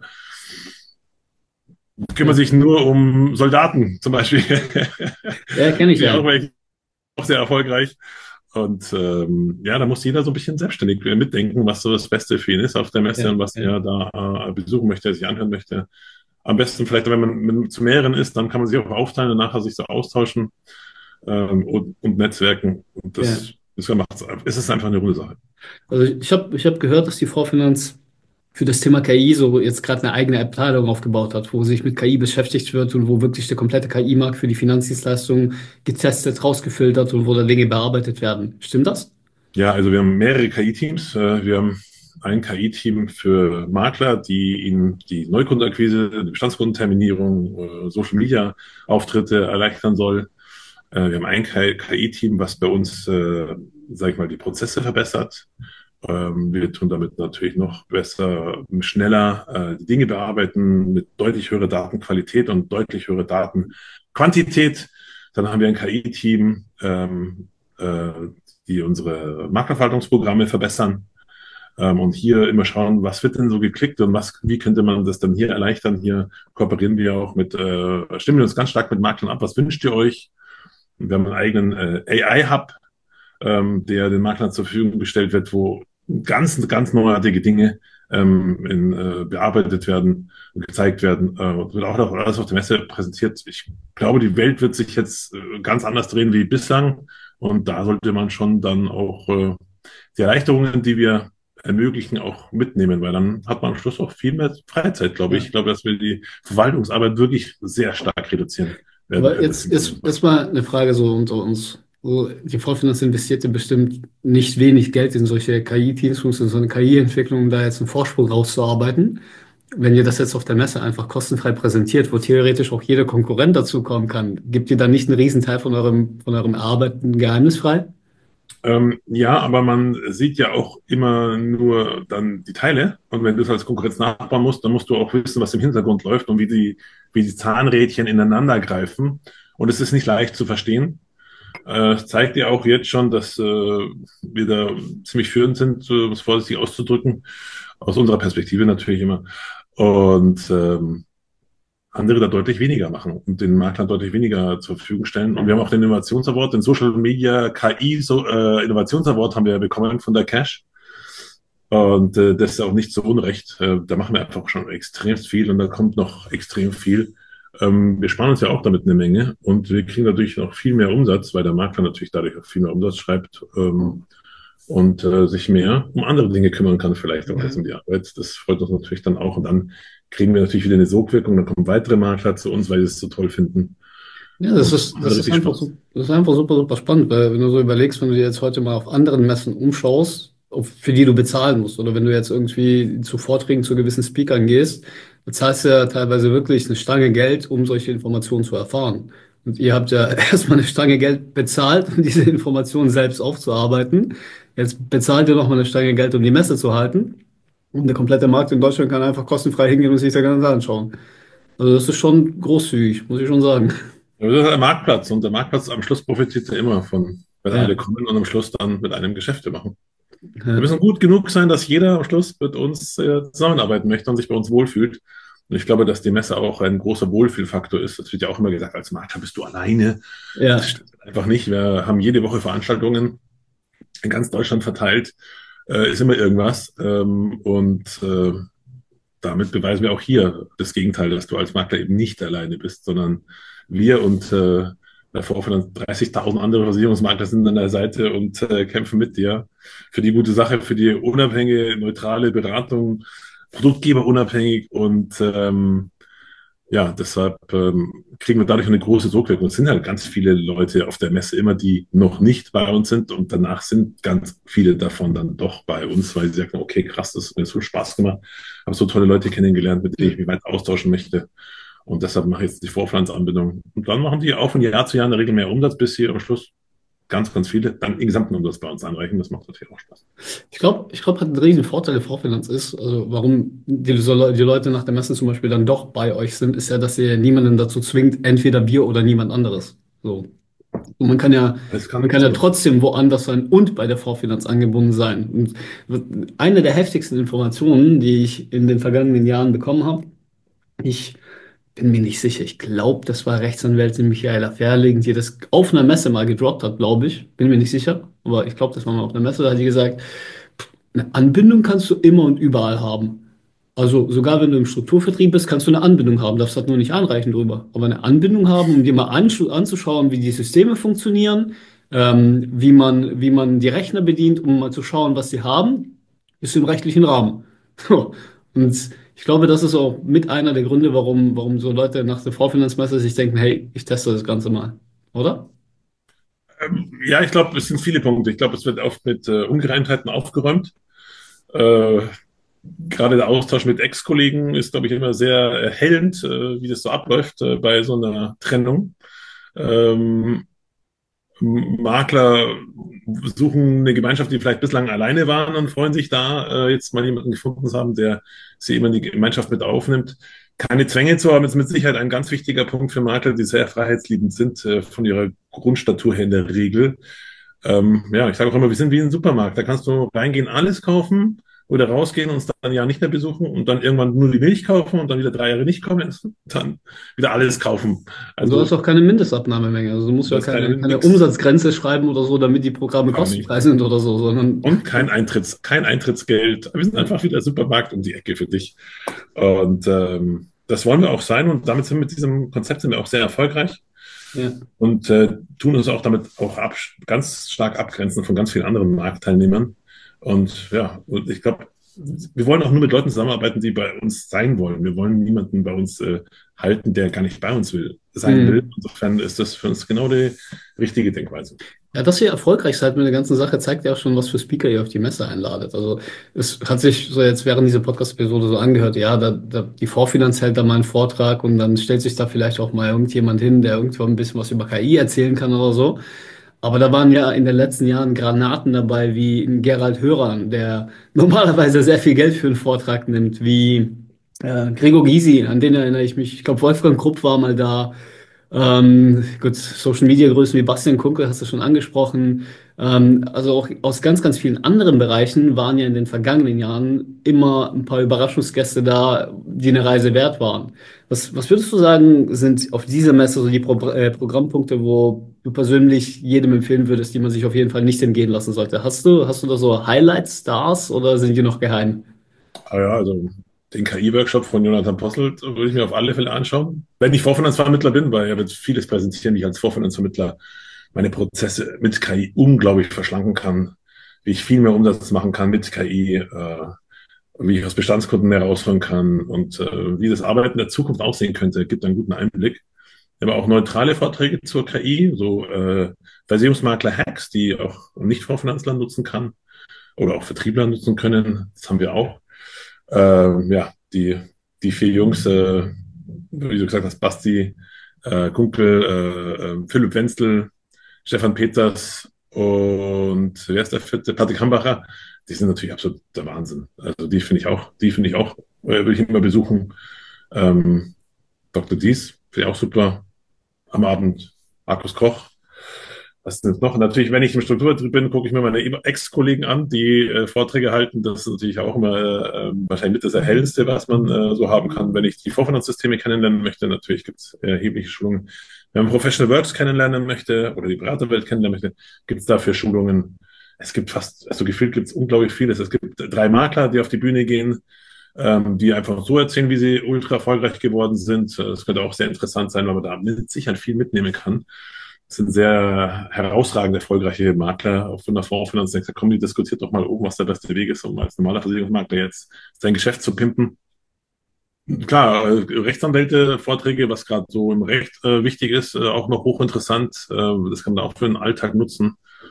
kümmern Ja, sich nur um Soldaten zum Beispiel. ja kenne ich Die ja. auch sehr erfolgreich. Und ja, da muss jeder so ein bisschen selbstständig mitdenken, was so das Beste für ihn ist auf der Messe Ja, und was ja. er da besuchen möchte, sich anhören möchte. Am besten vielleicht, wenn man zu mehreren ist, dann kann man sich auch aufteilen und nachher sich so austauschen und netzwerken. Und Ja. das macht's, es ist einfach eine runde Sache. Also ich hab gehört, dass die Vorfinanz für das Thema KI so jetzt gerade eine eigene Abteilung aufgebaut hat, wo sich mit KI beschäftigt wird und wo wirklich der komplette KI-Markt für die Finanzdienstleistungen getestet, rausgefiltert und wo da Dinge bearbeitet werden. Stimmt das? Ja, also wir haben mehrere KI-Teams. Wir haben ein KI-Team für Makler, die ihnen die Neukundenakquise, die Bestandskundenterminierung, Social-Media-Auftritte erleichtern soll. Wir haben ein KI-Team, was bei uns, sage ich mal, die Prozesse verbessert. Wir tun damit natürlich noch besser, schneller die Dinge bearbeiten mit deutlich höherer Datenqualität und deutlich höherer Datenquantität. Dann haben wir ein KI-Team, äh, die unsere Marktverwaltungsprogramme verbessern und hier immer schauen, was wird denn so geklickt und wie könnte man das dann hier erleichtern. Hier kooperieren wir auch stimmen wir uns ganz stark mit Maklern ab. Was wünscht ihr euch? Wir haben einen eigenen AI-Hub, der den Maklern zur Verfügung gestellt wird, wo ganz neuartige Dinge bearbeitet werden und gezeigt werden. Wird auch noch alles auf der Messe präsentiert. Ich glaube, die Welt wird sich jetzt ganz anders drehen wie bislang. Und da sollte man schon dann auch die Erleichterungen, die wir ermöglichen, auch mitnehmen, weil dann hat man am Schluss auch viel mehr Freizeit, glaube ich. Ich glaube, dass wir die Verwaltungsarbeit wirklich sehr stark reduzieren werden. Aber jetzt ist mal eine Frage so unter uns. So, die Vorfinanz investiert ja bestimmt nicht wenig Geld in solche KI-Teams, in so eine KI-Entwicklung, um da jetzt einen Vorsprung rauszuarbeiten. Wenn ihr das jetzt auf der Messe einfach kostenfrei präsentiert, wo theoretisch auch jeder Konkurrent dazukommen kann, gibt ihr dann nicht einen Riesenteil von eurem Arbeiten geheimnisfrei? Ja, aber man sieht ja auch immer nur dann die Teile. Und wenn du es als Konkurrenz nachbauen musst, dann musst du auch wissen, was im Hintergrund läuft und wie die Zahnrädchen ineinander greifen. Und es ist nicht leicht zu verstehen. Es zeigt ja auch jetzt schon, dass wir da ziemlich führend sind, um es vorsichtig auszudrücken. Aus unserer Perspektive natürlich immer. Und andere da deutlich weniger machen und den Maklern deutlich weniger zur Verfügung stellen. Und wir haben auch den Innovationsaward, den Social Media KI Innovationsaward haben wir ja bekommen von der Cash. Und das ist auch nicht so unrecht. Da machen wir einfach schon extrem viel und da kommt noch extrem viel. Wir sparen uns ja auch damit eine Menge und wir kriegen natürlich noch viel mehr Umsatz, weil der Makler natürlich dadurch auch viel mehr Umsatz schreibt und sich mehr um andere Dinge kümmern kann, vielleicht auch als um die Arbeit. Das freut uns natürlich dann auch. Und dann kriegen wir natürlich wieder eine Sogwirkung, dann kommen weitere Makler zu uns, weil sie es so toll finden. Ja, das ist einfach, das ist einfach super, super spannend, weil wenn du so überlegst, wenn du dir jetzt heute mal auf anderen Messen umschaust, für die du bezahlen musst, oder wenn du jetzt irgendwie zu Vorträgen zu gewissen Speakern gehst, bezahlst du ja teilweise wirklich eine Stange Geld, um solche Informationen zu erfahren. Und ihr habt ja erstmal eine Stange Geld bezahlt, um diese Informationen selbst aufzuarbeiten. Jetzt bezahlt ihr nochmal eine Stange Geld, um die Messe zu halten. Und der komplette Markt in Deutschland kann einfach kostenfrei hingehen und sich das Ganze anschauen. Also das ist schon großzügig, muss ich schon sagen. Aber das ist der Marktplatz und der Marktplatz am Schluss profitiert ja immer von, wenn Ja. alle kommen und am Schluss dann mit einem Geschäfte machen. Wir Ja. müssen gut genug sein, dass jeder am Schluss mit uns zusammenarbeiten möchte und sich bei uns wohlfühlt. Und ich glaube, dass die Messe auch ein großer Wohlfühlfaktor ist. Das wird ja auch immer gesagt, als Makler bist du alleine. Ja. Das stimmt einfach nicht. Wir haben jede Woche Veranstaltungen in ganz Deutschland verteilt. Ist immer irgendwas. Damit beweisen wir auch hier das Gegenteil, dass du als Makler eben nicht alleine bist, sondern wir und davor von 30.000 andere Versicherungsmakler sind an der Seite und kämpfen mit dir für die gute Sache, für die unabhängige, neutrale Beratung, Produktgeber unabhängig und ja, deshalb kriegen wir dadurch eine große Sogwirkung. Es sind halt ganz viele Leute auf der Messe immer, die noch nicht bei uns sind und danach sind ganz viele davon dann doch bei uns, weil sie sagen, okay, krass, das hat mir so Spaß gemacht, habe so tolle Leute kennengelernt, mit denen ich mich weiter austauschen möchte und deshalb mache ich jetzt die Vorpflanzanbindung. Und dann machen die auch von Jahr zu Jahr in der Regel mehr Umsatz, bis sie am Schluss ganz viele dann den gesamten Umsatz bei uns anreichen. Das macht natürlich auch Spaß. Ich glaube, ein riesen Vorteil der Vorfinanz ist, also warum die Leute nach der Messe zum Beispiel dann doch bei euch sind, ist ja, dass ihr niemanden dazu zwingt, entweder wir oder niemand anderes. So. Und man kann ja trotzdem woanders sein und bei der Vorfinanz angebunden sein. Und eine der heftigsten Informationen, die ich in den vergangenen Jahren bekommen habe, ich bin mir nicht sicher. Ich glaube, das war Rechtsanwältin Michaela Ferling, die das auf einer Messe mal gedroppt hat, glaube ich. Bin mir nicht sicher, aber ich glaube, das war mal auf einer Messe. Da hat die gesagt, eine Anbindung kannst du immer und überall haben. Also sogar wenn du im Strukturvertrieb bist, kannst du eine Anbindung haben. Darfst halt nur nicht anreichen drüber. Aber eine Anbindung haben, um dir mal anzuschauen, wie die Systeme funktionieren, wie man die Rechner bedient, um mal zu schauen, was sie haben, ist im rechtlichen Rahmen. So. Und ich glaube, das ist auch mit einer der Gründe, warum so Leute nach der Vorfinanzmesse sich denken, hey, ich teste das Ganze mal. Oder? Ja, ich glaube, es sind viele Punkte. Ich glaube, es wird oft mit Ungereimtheiten aufgeräumt. Äh, Gerade der Austausch mit Ex-Kollegen ist, glaube ich, immer sehr erhellend, wie das so abläuft bei so einer Trennung. Ähm, Makler suchen eine Gemeinschaft, die vielleicht bislang alleine waren und freuen sich da, jetzt mal jemanden gefunden zu haben, der sie immer in die Gemeinschaft mit aufnimmt. Keine Zwänge zu haben, ist mit Sicherheit ein ganz wichtiger Punkt für Makler, die sehr freiheitsliebend sind, von ihrer Grundstatur her in der Regel. Ja, ich sage auch immer, wir sind wie ein Supermarkt. Da kannst du reingehen, alles kaufen oder rausgehen und uns dann ein Jahr nicht mehr besuchen und dann irgendwann nur die Milch kaufen und dann wieder 3 Jahre nicht kommen und dann wieder alles kaufen. Und du hast Also auch keine Mindestabnahmemenge. Also du musst ja das ist keine nix, Umsatzgreise schreiben oder so, damit die Programme gar nicht. kostenfrei sind oder so, sondern Und kein Eintrittsgeld. Wir sind einfach wieder der Supermarkt um die Ecke für dich. Und das wollen wir auch sein. Und damit sind wir mit diesem Konzept sind wir auch sehr erfolgreich ja. und tun uns auch damit auch ganz stark abgrenzen von ganz vielen anderen Marktteilnehmern. Und ja, und ich glaube, wir wollen auch nur mit Leuten zusammenarbeiten, die bei uns sein wollen. Wir wollen niemanden bei uns halten, der gar nicht bei uns sein will. Mhm. Insofern ist das für uns genau die richtige Denkweise. Ja, dass ihr erfolgreich seid mit der ganzen Sache, zeigt ja auch schon, was für Speaker ihr auf die Messe einladet. Also es hat sich so jetzt während dieser Podcast-Episode so angehört, ja, die Vorfinanz hält da mal einen Vortrag und dann stellt sich da vielleicht auch mal irgendjemand hin, der irgendwo ein bisschen was über KI erzählen kann oder so. Aber da waren ja in den letzten Jahren Granaten dabei, wie ein Gerald Hörhan, der normalerweise sehr viel Geld für einen Vortrag nimmt, wie Gregor Gysi, an den erinnere ich mich. Ich glaube, Wolfgang Krupp war mal da. Gut, Social Media Größen wie Bastian Kunkel hast du schon angesprochen. Also auch aus ganz, ganz vielen anderen Bereichen waren ja in den vergangenen Jahren immer ein paar Überraschungsgäste da, die eine Reise wert waren. Was würdest du sagen, sind auf dieser Messe so die Programmpunkte, wo du persönlich jedem empfehlen würdest, die man sich auf jeden Fall nicht entgehen lassen sollte? Hast du da so Highlight-Stars oder sind die noch geheim? Ah ja, also den KI-Workshop von Jonathan Posselt würde ich mir auf alle Fälle anschauen. Wenn ich Vorfinanzvermittler bin, weil er wird vieles präsentieren, wie ich als Vorfinanzvermittler meine Prozesse mit KI unglaublich verschlanken kann, wie ich viel mehr Umsatz machen kann mit KI, wie ich aus Bestandskunden mehr rausholen kann und wie das Arbeiten in der Zukunft aussehen könnte, gibt einen guten Einblick. Aber auch neutrale Vorträge zur KI, so Versicherungsmakler-Hacks, die auch Nicht-Vorfinanzler nutzen kann oder auch Vertriebler nutzen können. Das haben wir auch. Ja, die 4 Jungs, wie du gesagt hast, Basti, Kunkel, Philipp Wenzel, Stefan Peters und wer ist der vierte? Patrick Hambacher, die sind natürlich absolut der Wahnsinn. Also die finde ich auch, würde ich immer besuchen. Ähm, Dr. Dies, finde ich auch super. Am Abend Markus Koch. Was ist denn noch? Natürlich, wenn ich im Strukturvertrieb bin, gucke ich mir meine Ex-Kollegen an, die Vorträge halten. Das ist natürlich auch immer wahrscheinlich mit das Erhellendste, was man so haben kann. Wenn ich die Vorfinanzsysteme kennenlernen möchte, natürlich gibt es erhebliche Schulungen. Wenn man Professional Works kennenlernen möchte oder die Beraterwelt kennenlernen möchte, gibt es dafür Schulungen. Es gibt fast, also gefühlt gibt es unglaublich vieles. Es gibt 3 Makler, die auf die Bühne gehen, die einfach so erzählen, wie sie ultra erfolgreich geworden sind. Das könnte auch sehr interessant sein, weil man da mit Sicherheit viel mitnehmen kann. Das sind sehr herausragend erfolgreiche Makler auch von der Fondsfinanz. Ich komm, die diskutiert doch mal oben, was der beste Weg ist, um als normaler Versicherungsmakler jetzt sein Geschäft zu pimpen. Klar, Rechtsanwälte, Vorträge, was gerade so im Recht wichtig ist, auch noch hochinteressant. Das kann man auch für den Alltag nutzen.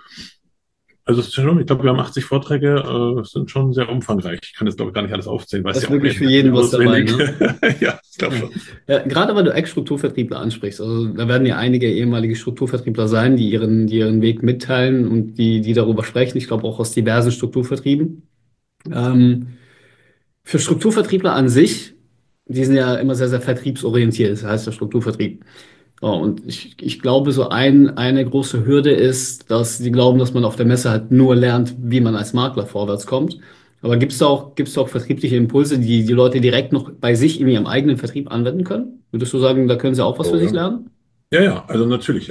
Also es ist schon, ich glaube, wir haben 80 Vorträge, sind schon sehr umfangreich. Ich kann jetzt, glaube ich, gar nicht alles aufzählen, weiß Da ist ja auch wirklich nicht für jeden was dabei, auswendig. ne? Ja, ich glaube Ja. schon. Ja, gerade weil du Ex-Strukturvertriebler ansprichst, also da werden ja einige ehemalige Strukturvertriebler sein, die ihren Weg mitteilen und die darüber sprechen. Ich glaube auch aus diversen Strukturvertrieben. Ähm, für Strukturvertriebler an sich, die sind ja immer sehr, sehr vertriebsorientiert, das heißt der Strukturvertrieb. Oh, und ich glaube, so eine große Hürde ist, dass sie glauben, dass man auf der Messe halt nur lernt, wie man als Makler vorwärts kommt. Aber gibt's da auch vertriebliche Impulse, die die Leute direkt noch bei sich in ihrem eigenen Vertrieb anwenden können? Würdest du sagen, da können sie auch was für Oh, sich ja. lernen? Ja, ja, also natürlich.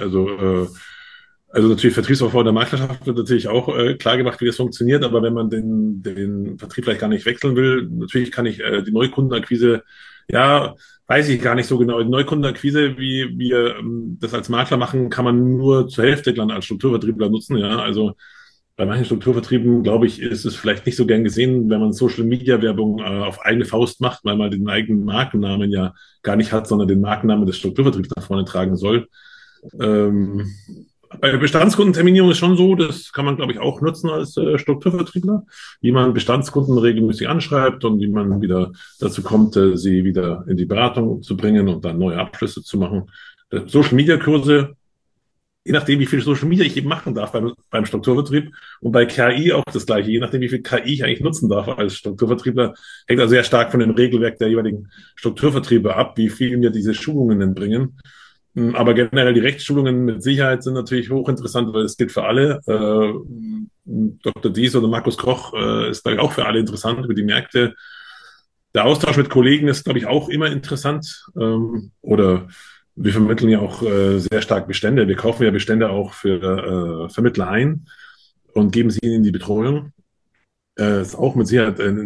Also natürlich Vertriebsaufbau der Maklerschaft wird natürlich auch klar gemacht, wie das funktioniert, aber wenn man den Vertrieb vielleicht gar nicht wechseln will, natürlich kann ich die Neukundenakquise, ja, weiß ich gar nicht so genau. Die Neukundenakquise, wie wir das als Makler machen, kann man nur zur Hälfte dann als Strukturvertriebler nutzen, ja. Also bei manchen Strukturvertrieben, glaube ich, ist es vielleicht nicht so gern gesehen, wenn man Social Media Werbung auf eigene Faust macht, weil man den eigenen Markennamen ja gar nicht hat, sondern den Markennamen des Strukturvertriebs nach vorne tragen soll. Ähm, Bei Bestandskundenterminierung ist schon so, das kann man, glaube ich, auch nutzen als Strukturvertriebler, wie man Bestandskunden regelmäßig anschreibt und wie man wieder dazu kommt, sie wieder in die Beratung zu bringen und dann neue Abschlüsse zu machen. Social Media Kurse, je nachdem, wie viel Social Media ich eben machen darf beim Strukturvertrieb und bei KI auch das Gleiche, je nachdem, wie viel KI ich eigentlich nutzen darf als Strukturvertriebler, hängt also sehr stark von dem Regelwerk der jeweiligen Strukturvertriebe ab, wie viel mir diese Schulungen denn bringen. Aber generell die Rechtsschulungen mit Sicherheit sind natürlich hochinteressant, weil es gilt für alle. Dr. Dies oder Markus Koch ist, glaube ich, auch für alle interessant über die Märkte. Der Austausch mit Kollegen ist, glaube ich, auch immer interessant. Oder wir vermitteln ja auch sehr stark Bestände. Wir kaufen ja Bestände auch für Vermittler ein und geben sie in die Betreuung. Ist auch mit Sicherheit eine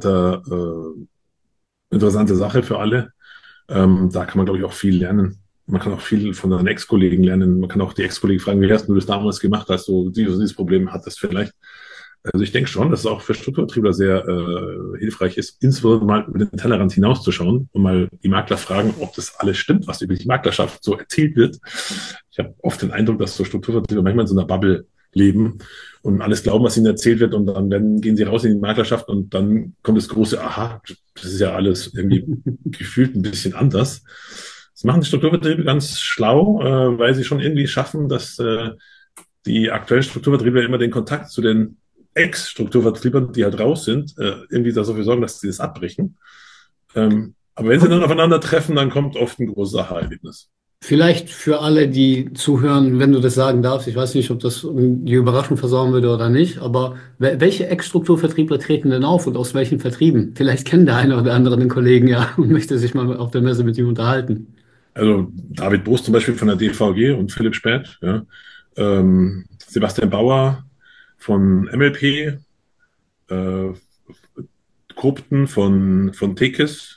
interessante Sache für alle. Da kann man, glaube ich, auch viel lernen. Man kann auch viel von seinen Ex-Kollegen lernen. Man kann auch die Ex-Kollegen fragen, wie hast du das damals gemacht, als du dieses Problem hattest vielleicht. Also ich denke schon, dass es auch für Strukturvertriebler sehr hilfreich ist, insbesondere mal über den Tellerrand hinauszuschauen und mal die Makler fragen, ob das alles stimmt, was über die Maklerschaft so erzählt wird. Ich habe oft den Eindruck, dass so Strukturvertriebler manchmal in so einer Bubble leben und alles glauben, was ihnen erzählt wird und dann gehen sie raus in die Maklerschaft und dann kommt das große Aha, das ist ja alles irgendwie gefühlt ein bisschen anders. Das machen die Strukturvertriebe ganz schlau, weil sie schon irgendwie schaffen, dass die aktuellen Strukturvertriebe immer den Kontakt zu den Ex-Strukturvertriebern, die halt raus sind, irgendwie dafür sorgen, dass sie das abbrechen. Aber wenn sie dann aufeinandertreffen, dann kommt oft ein großes Aha-Erlebnis. Vielleicht für alle, die zuhören, wenn du das sagen darfst, ich weiß nicht, ob das die Überraschung versauen würde oder nicht, aber welche Ex-Strukturvertriebler treten denn auf und aus welchen Vertrieben? Vielleicht kennt der eine oder andere den Kollegen ja und möchte sich mal auf der Messe mit ihm unterhalten. Also David Boos zum Beispiel von der DVG und Philipp Späth, ja. Sebastian Bauer von MLP, äh, Krupten von Tekes,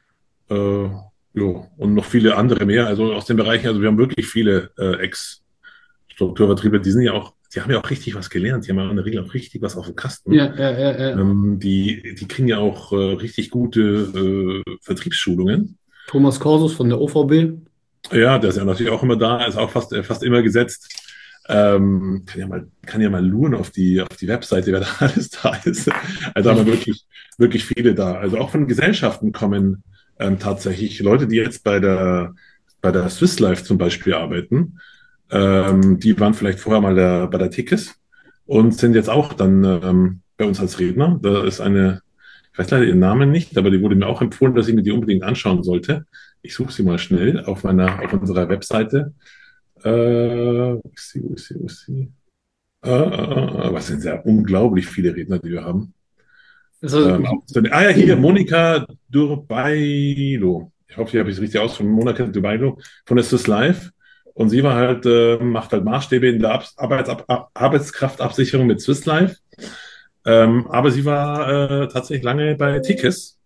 jo, und noch viele andere mehr. Also aus den Bereichen, also wir haben wirklich viele Ex-Strukturvertriebler, die haben ja auch richtig was gelernt, die haben ja in der Regel auch richtig was auf dem Kasten. Ja, ja, ja, ja. Die kriegen ja auch richtig gute Vertriebsschulungen. Thomas Korsus von der OVB. Ja, der ist ja natürlich auch immer da, ist auch fast immer gesetzt. Kann ja mal luren auf die Webseite, wer da alles da ist. Also haben wir wirklich viele da. Also auch von Gesellschaften kommen tatsächlich Leute, die jetzt bei der Swiss Life zum Beispiel arbeiten. Die waren vielleicht vorher mal bei der Tickets und sind jetzt auch dann bei uns als Redner. Da ist ich weiß leider ihren Namen nicht, aber die wurde mir auch empfohlen, dass ich mir die unbedingt anschauen sollte. Ich suche sie mal schnell auf unserer Webseite. Wo ist sie? Was sind ja unglaublich viele Redner, die wir haben. Also, Ja, hier, Monika Durbailo. Ich hoffe, ich habe es richtig aus, von Monika Durbailo von der Swiss Life. Und sie macht halt Maßstäbe in der Arbeitskraftabsicherung mit Swiss Life. Aber sie war tatsächlich lange bei Tikes.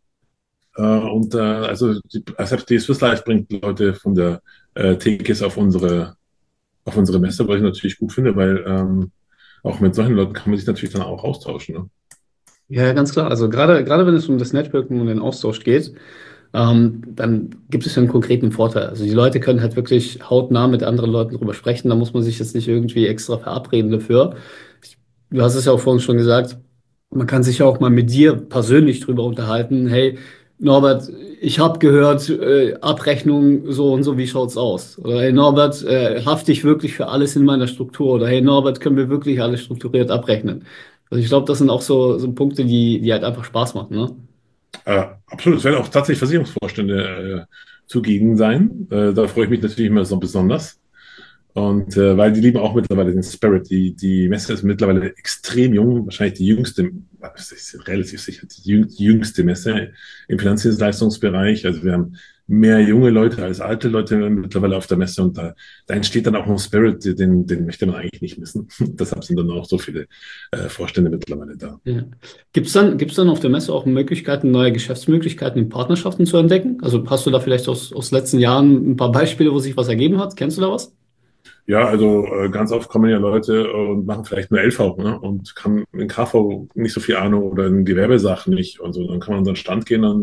Also selbst die Swiss Life bringt Leute von der Tikes auf unsere Messe, was ich natürlich gut finde, weil auch mit solchen Leuten kann man sich natürlich dann auch austauschen. Ne? ja, ganz klar. Also gerade wenn es um das Networking und den Austausch geht, dann gibt es ja einen konkreten Vorteil. Also die Leute können halt wirklich hautnah mit anderen Leuten drüber sprechen. Da muss man sich jetzt nicht irgendwie extra verabreden dafür. Du hast es ja auch vorhin schon gesagt, man kann sich ja auch mal mit dir persönlich drüber unterhalten. Hey, Norbert, ich habe gehört, Abrechnung so und so, wie schaut's aus? Oder hey Norbert, hafte ich wirklich für alles in meiner Struktur? Oder hey Norbert, können wir wirklich alles strukturiert abrechnen? Also ich glaube, das sind auch so Punkte, die halt einfach Spaß machen, ne? Absolut, es werden auch tatsächlich Versicherungsvorstände zugegen sein. Da freue ich mich natürlich immer so besonders. Und weil die lieben auch mittlerweile den Spirit. Die Messe ist mittlerweile extrem jung, wahrscheinlich die jüngste, das ist relativ sicher, die jüngste Messe im Finanzdienstleistungsbereich. Also wir haben mehr junge Leute als alte Leute mittlerweile auf der Messe und da entsteht dann auch ein Spirit, den möchte man eigentlich nicht missen. Deshalb sind dann auch so viele Vorstände mittlerweile da. Ja. Gibt's dann auf der Messe auch Möglichkeiten, neue Geschäftsmöglichkeiten in Partnerschaften zu entdecken? Also hast du da vielleicht aus letzten Jahren ein paar Beispiele, wo sich was ergeben hat? Kennst du da was? Ja, also ganz oft kommen ja Leute und machen vielleicht nur LV, ne, und haben in KV nicht so viel Ahnung oder in Gewerbesachen nicht und so. Dann kann man an unseren Stand gehen, dann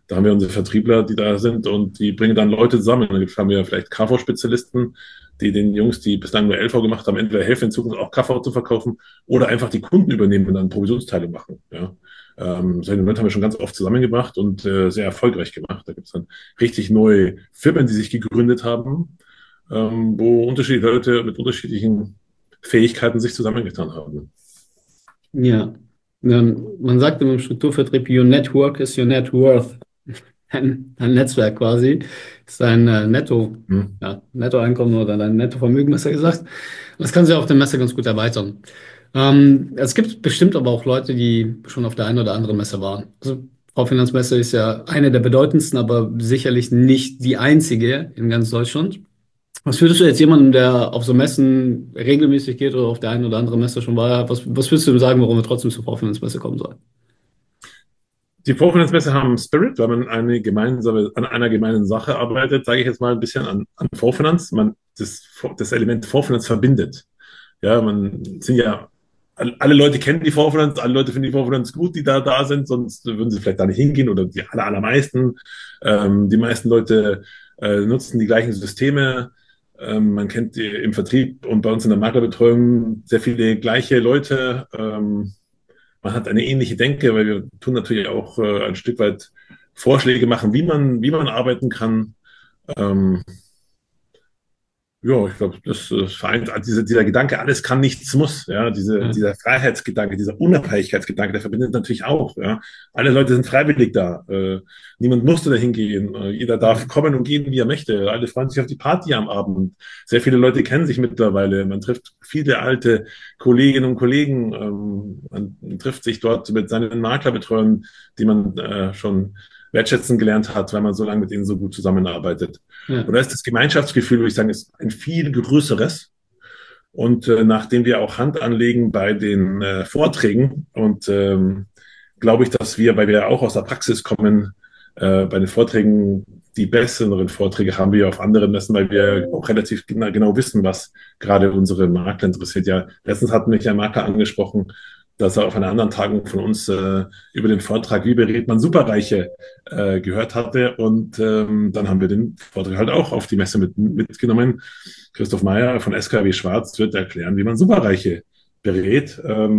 Da haben wir unsere Vertriebler, die da sind und die bringen dann Leute zusammen. Dann haben wir vielleicht KV-Spezialisten, die den Jungs, die bislang nur LV gemacht haben, entweder helfen, in Zukunft auch KV zu verkaufen oder einfach die Kunden übernehmen und dann Provisionsteile machen. Ja. Solche Leute haben wir schon ganz oft zusammengebracht und sehr erfolgreich gemacht. Da gibt es dann richtig neue Firmen, die sich gegründet haben, wo unterschiedliche Leute mit unterschiedlichen Fähigkeiten sich zusammengetan haben. Ja. Man sagt im Strukturvertrieb, your network is your net worth. Dein Netzwerk quasi ist dein Hm. Nettoeinkommen oder dein Nettovermögen, besser gesagt. Das kann sich auf dem Messe ganz gut erweitern. Es gibt bestimmt aber auch Leute, die schon auf der einen oder anderen Messe waren. Also Frau Finanzmesse ist ja eine der bedeutendsten, aber sicherlich nicht die einzige in ganz Deutschland. Was würdest du jetzt jemandem, der auf so Messen regelmäßig geht oder auf der einen oder anderen Messe schon war, was würdest du ihm sagen, warum er trotzdem zur Frau Finanzmesse kommen soll? Die Vorfinanzmesse haben Spirit, weil man an einer gemeinen Sache arbeitet, sage ich jetzt mal ein bisschen an Vorfinanz. Das Element Vorfinanz verbindet. Ja, man sind ja, alle Leute kennen die Vorfinanz, alle Leute finden die Vorfinanz gut, die da sind, sonst würden sie vielleicht da nicht hingehen oder die allermeisten. Die meisten Leute nutzen die gleichen Systeme. Man kennt die im Vertrieb und bei uns in der Maklerbetreuung sehr viele gleiche Leute. Man hat eine ähnliche Denke, weil wir tun natürlich auch ein Stück weit Vorschläge machen, wie man arbeiten kann. Ähm, ja, ich glaube, das vereint dieser Gedanke, alles kann, nichts muss. Ja, Ja. dieser Freiheitsgedanke, dieser Unabhängigkeitsgedanke, der verbindet natürlich auch. Ja, alle Leute sind freiwillig da. Niemand musste da hingehen. Jeder darf kommen und gehen, wie er möchte. Alle freuen sich auf die Party am Abend. Sehr viele Leute kennen sich mittlerweile. Man trifft viele alte Kolleginnen und Kollegen. Man trifft sich dort mit seinen Maklerbetreuern, die man schon wertschätzen gelernt hat, weil man so lange mit ihnen so gut zusammenarbeitet. Ja. Und da ist das Gemeinschaftsgefühl, würde ich sagen, ist ein viel größeres. Und nachdem wir auch Hand anlegen bei den Vorträgen und glaube ich, dass wir, weil wir ja auch aus der Praxis kommen, bei den Vorträgen die besseren Vorträge haben wir auf anderen Messen, weil wir auch relativ genau wissen, was gerade unsere Makler interessiert. Ja, letztens hat mich ein Makler angesprochen, dass er auf einer anderen Tagung von uns über den Vortrag Wie berät man Superreiche gehört hatte. Und dann haben wir den Vortrag halt auch auf die Messe mitgenommen. Christoph Meyer von SKW Schwarz wird erklären, wie man Superreiche berät.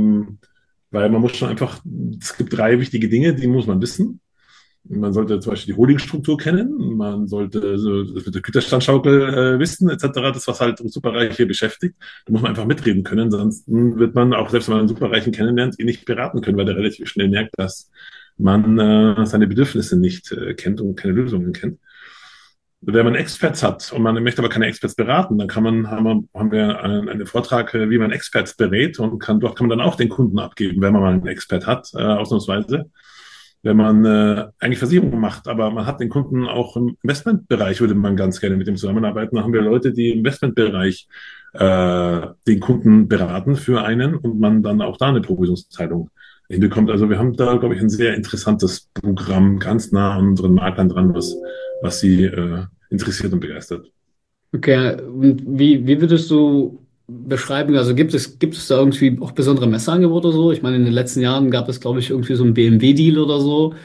Weil man muss schon einfach, es gibt drei wichtige Dinge, die muss man wissen. Man sollte zum Beispiel die Holdingstruktur kennen, man sollte so das mit der Güterstandschaukel wissen, etc., das, was halt Superreiche beschäftigt. Da muss man einfach mitreden können, sonst wird man, auch selbst wenn man einen Superreichen kennenlernt, ihn nicht beraten können, weil der relativ schnell merkt, dass man seine Bedürfnisse nicht kennt und keine Lösungen kennt. Wenn man Experts hat und man möchte aber keine Experts beraten, dann haben wir einen Vortrag, wie man Experts berät und dort kann man dann auch den Kunden abgeben, wenn man mal einen Expert hat, ausnahmsweise. Wenn man eigentlich Versicherungen macht, aber man hat den Kunden auch im Investmentbereich, würde man ganz gerne mit dem zusammenarbeiten. Da haben wir Leute, die im Investmentbereich den Kunden beraten für einen und man dann auch da eine Provisionszahlung hinbekommt. Also wir haben da, glaube ich, ein sehr interessantes Programm ganz nah an unseren Maklern dran, was sie interessiert und begeistert. Okay, und wie würdest du beschreiben, also gibt es da irgendwie auch besondere Messeangebote oder so? Ich meine, in den letzten Jahren gab es, glaube ich, irgendwie so einen BMW-Deal oder so.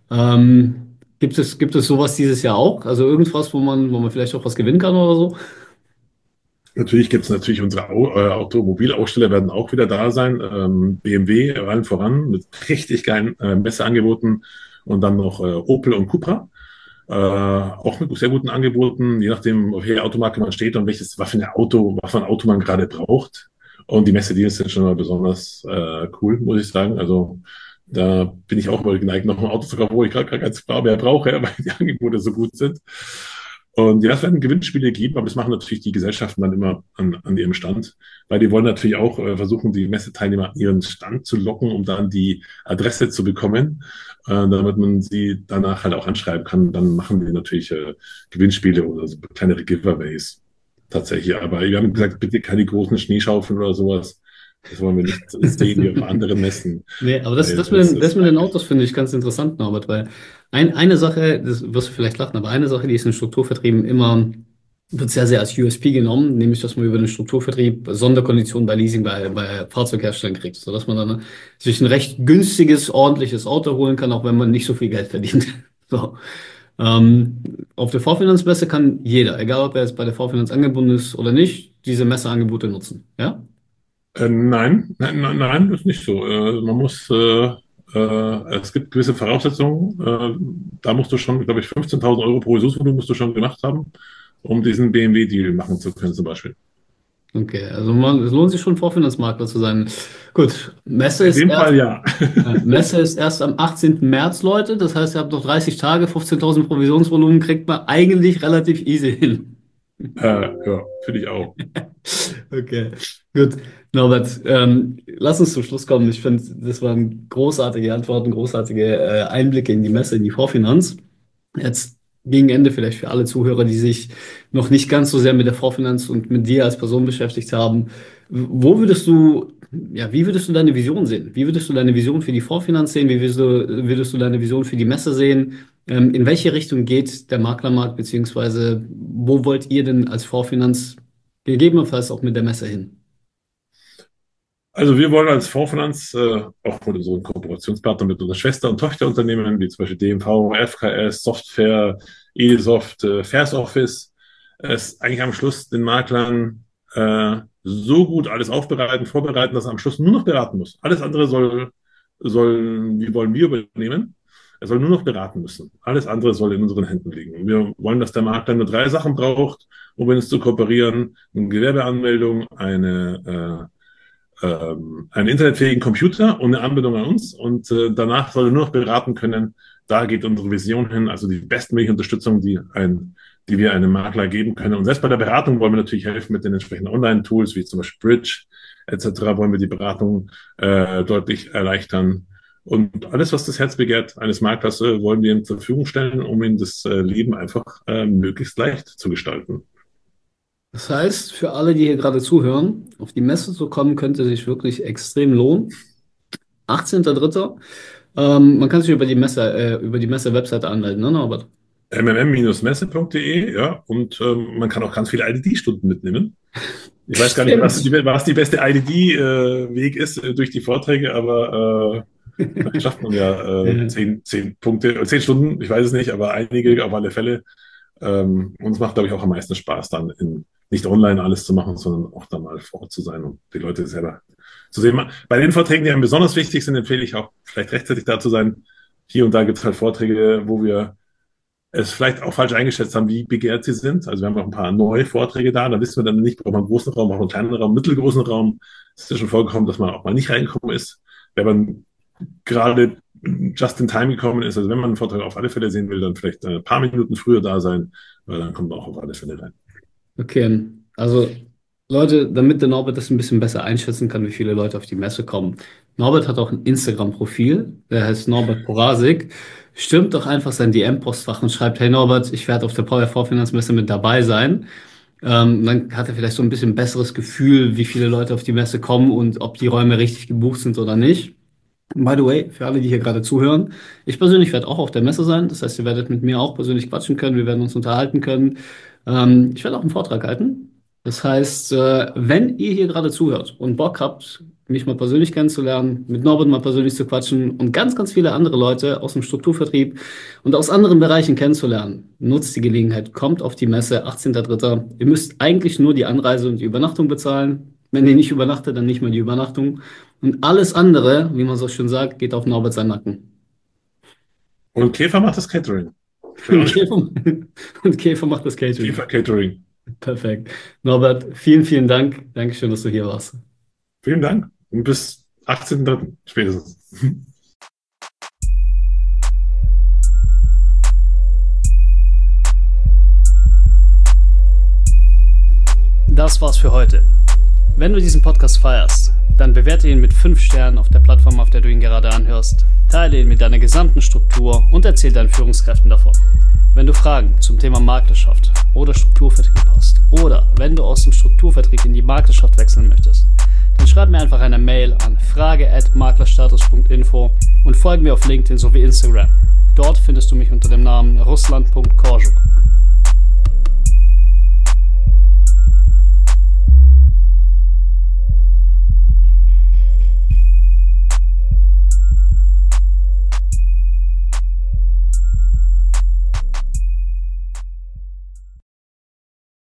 Gibt es sowas dieses Jahr auch? Also irgendwas, wo man vielleicht auch was gewinnen kann oder so? Natürlich gibt es natürlich unsere Automobilaussteller werden auch wieder da sein. BMW allen voran mit richtig geilen Messeangeboten und dann noch Opel und Cupra. Auch mit sehr guten Angeboten, je nachdem, auf welche Automarke man steht und was für ein Auto man gerade braucht. Und die Messedienste sind schon mal besonders cool, muss ich sagen. Also da bin ich auch mal geneigt, noch ein Auto zu kaufen, wo ich gerade gar keins mehr brauche, weil die Angebote so gut sind. Und ja, es werden Gewinnspiele geben, aber das machen natürlich die Gesellschaften dann immer an ihrem Stand, weil die wollen natürlich auch versuchen, die Messeteilnehmer an ihren Stand zu locken, um dann die Adresse zu bekommen, damit man sie danach halt auch anschreiben kann. Dann machen die natürlich Gewinnspiele oder so kleinere Giveaways tatsächlich. Aber wir haben gesagt, bitte keine großen Schneeschaufeln oder sowas. Das wollen wir nicht sehen wie auf anderen Messen. Nee, aber das, Weil das mit den, das ist mit den Autos finde ich ganz interessant, Norbert, weil eine Sache, das wirst du vielleicht lachen, aber eine Sache, die ist in Strukturvertrieben immer, wird sehr, sehr als USP genommen, nämlich, dass man über den Strukturvertrieb Sonderkonditionen bei Leasing bei Fahrzeugherstellern kriegt, sodass man dann sich ein recht günstiges, ordentliches Auto holen kann, auch wenn man nicht so viel Geld verdient. So. Auf der Vorfinanzmesse kann jeder, egal ob er jetzt bei der Vorfinanz angebunden ist oder nicht, diese Messeangebote nutzen. Ja? Nein, das ist nicht so. Es gibt gewisse Voraussetzungen. Da musst du schon, glaube ich, 15.000 Euro Provisionsvolumen musst du schon gemacht haben, um diesen BMW-Deal machen zu können, zum Beispiel. Okay, also es lohnt sich schon, Vorfinanzmakler zu sein. Gut, In dem Fall ja. Messe ist erst am 18. März, Leute. Das heißt, ihr habt noch 30 Tage, 15.000 Provisionsvolumen kriegt man eigentlich relativ easy hin. Ja, finde ich auch. Okay, gut. Norbert, lass uns zum Schluss kommen. Ich finde, das waren großartige Antworten, großartige Einblicke in die Messe, in die Vorfinanz. Jetzt gegen Ende vielleicht für alle Zuhörer, die sich noch nicht ganz so sehr mit der Vorfinanz und mit dir als Person beschäftigt haben. Wie würdest du deine Vision sehen? Wie würdest du deine Vision für die Vorfinanz sehen? Wie würdest du deine Vision für die Messe sehen? In welche Richtung geht der Maklermarkt, beziehungsweise wo wollt ihr denn als Vorfinanz gegebenenfalls auch mit der Messe hin? Also wir wollen als Fondsfinanz auch mit unseren Kooperationspartnern, mit unseren Schwester- und Tochterunternehmen, wie zum Beispiel DMV, FKS, Softfair, Edisoft, Fairs Office, es eigentlich am Schluss den Maklern so gut alles aufbereiten, vorbereiten, dass er am Schluss nur noch beraten muss. Alles andere wie wollen wir übernehmen? Er soll nur noch beraten müssen. Alles andere soll in unseren Händen liegen. Wir wollen, dass der Makler nur 3 Sachen braucht, um mit uns zu kooperieren: eine Gewerbeanmeldung, einen internetfähigen Computer und eine Anbindung an uns, und danach soll er nur noch beraten können. Da geht unsere Vision hin, also die bestmögliche Unterstützung, die wir einem Makler geben können. Und selbst bei der Beratung wollen wir natürlich helfen mit den entsprechenden Online-Tools, wie zum Beispiel Bridge etc., wollen wir die Beratung deutlich erleichtern. Und alles, was das Herz begehrt eines Maklers, wollen wir ihm zur Verfügung stellen, um ihm das Leben einfach möglichst leicht zu gestalten. Das heißt, für alle, die hier gerade zuhören, auf die Messe zu kommen, könnte sich wirklich extrem lohnen. 18.03. Man kann sich über die Messe-Webseite anmelden, ne, Norbert? messe.de, ja, und man kann auch ganz viele IDD-Stunden mitnehmen. Ich weiß gar nicht, was die beste IDD-Weg ist durch die Vorträge, aber da schafft man ja 10 Punkte, 10 Stunden, ich weiß es nicht, aber einige auf alle Fälle. Uns macht, glaube ich, auch am meisten Spaß, dann nicht online alles zu machen, sondern auch dann mal vor Ort zu sein und die Leute selber zu sehen. Bei den Vorträgen, die einem besonders wichtig sind, empfehle ich auch, vielleicht rechtzeitig da zu sein. Hier und da gibt es halt Vorträge, wo wir es vielleicht auch falsch eingeschätzt haben, wie begehrt sie sind. Also wir haben auch ein paar neue Vorträge da wissen wir dann nicht, braucht man einen großen Raum, braucht man einen kleinen Raum, mittelgroßen Raum. Es ist ja schon vorgekommen, dass man auch mal nicht reingekommen ist. Wenn man gerade just in time gekommen ist, also wenn man einen Vortrag auf alle Fälle sehen will, dann vielleicht ein paar Minuten früher da sein, weil dann kommt man auch auf alle Fälle rein. Okay, also Leute, damit der Norbert das ein bisschen besser einschätzen kann, wie viele Leute auf die Messe kommen. Norbert hat auch ein Instagram-Profil, der heißt Norbert Porasik. Stürmt doch einfach sein DM-Postfach und schreibt: Hey Norbert, ich werde auf der Power Vorfinanzmesse mit dabei sein. Dann hat er vielleicht so ein bisschen besseres Gefühl, wie viele Leute auf die Messe kommen und ob die Räume richtig gebucht sind oder nicht. By the way, für alle, die hier gerade zuhören, ich persönlich werde auch auf der Messe sein. Das heißt, ihr werdet mit mir auch persönlich quatschen können, wir werden uns unterhalten können. Ich werde auch einen Vortrag halten. Das heißt, wenn ihr hier gerade zuhört und Bock habt, mich mal persönlich kennenzulernen, mit Norbert mal persönlich zu quatschen und ganz, ganz viele andere Leute aus dem Strukturvertrieb und aus anderen Bereichen kennenzulernen, nutzt die Gelegenheit, kommt auf die Messe, 18.03. Ihr müsst eigentlich nur die Anreise und die Übernachtung bezahlen. Wenn ihr nicht übernachtet, dann nicht mal die Übernachtung. Und alles andere, wie man so schön sagt, geht auf Norbert seinen Nacken. Und Käfer macht das Catering. Und Käfer macht das Catering. Käfer Catering. Perfekt. Norbert, vielen, vielen Dank. Dankeschön, dass du hier warst. Vielen Dank und bis 18.03. spätestens. Das war's für heute. Wenn du diesen Podcast feierst, dann bewerte ihn mit 5 Sternen auf der Plattform, auf der du ihn gerade anhörst. Teile ihn mit deiner gesamten Struktur und erzähl deinen Führungskräften davon. Wenn du Fragen zum Thema Maklerschaft oder Strukturvertrieb hast oder wenn du aus dem Strukturvertrieb in die Maklerschaft wechseln möchtest, dann schreib mir einfach eine Mail an frage@maklerstatus.info und folge mir auf LinkedIn sowie Instagram. Dort findest du mich unter dem Namen Ruslan.Korjuk.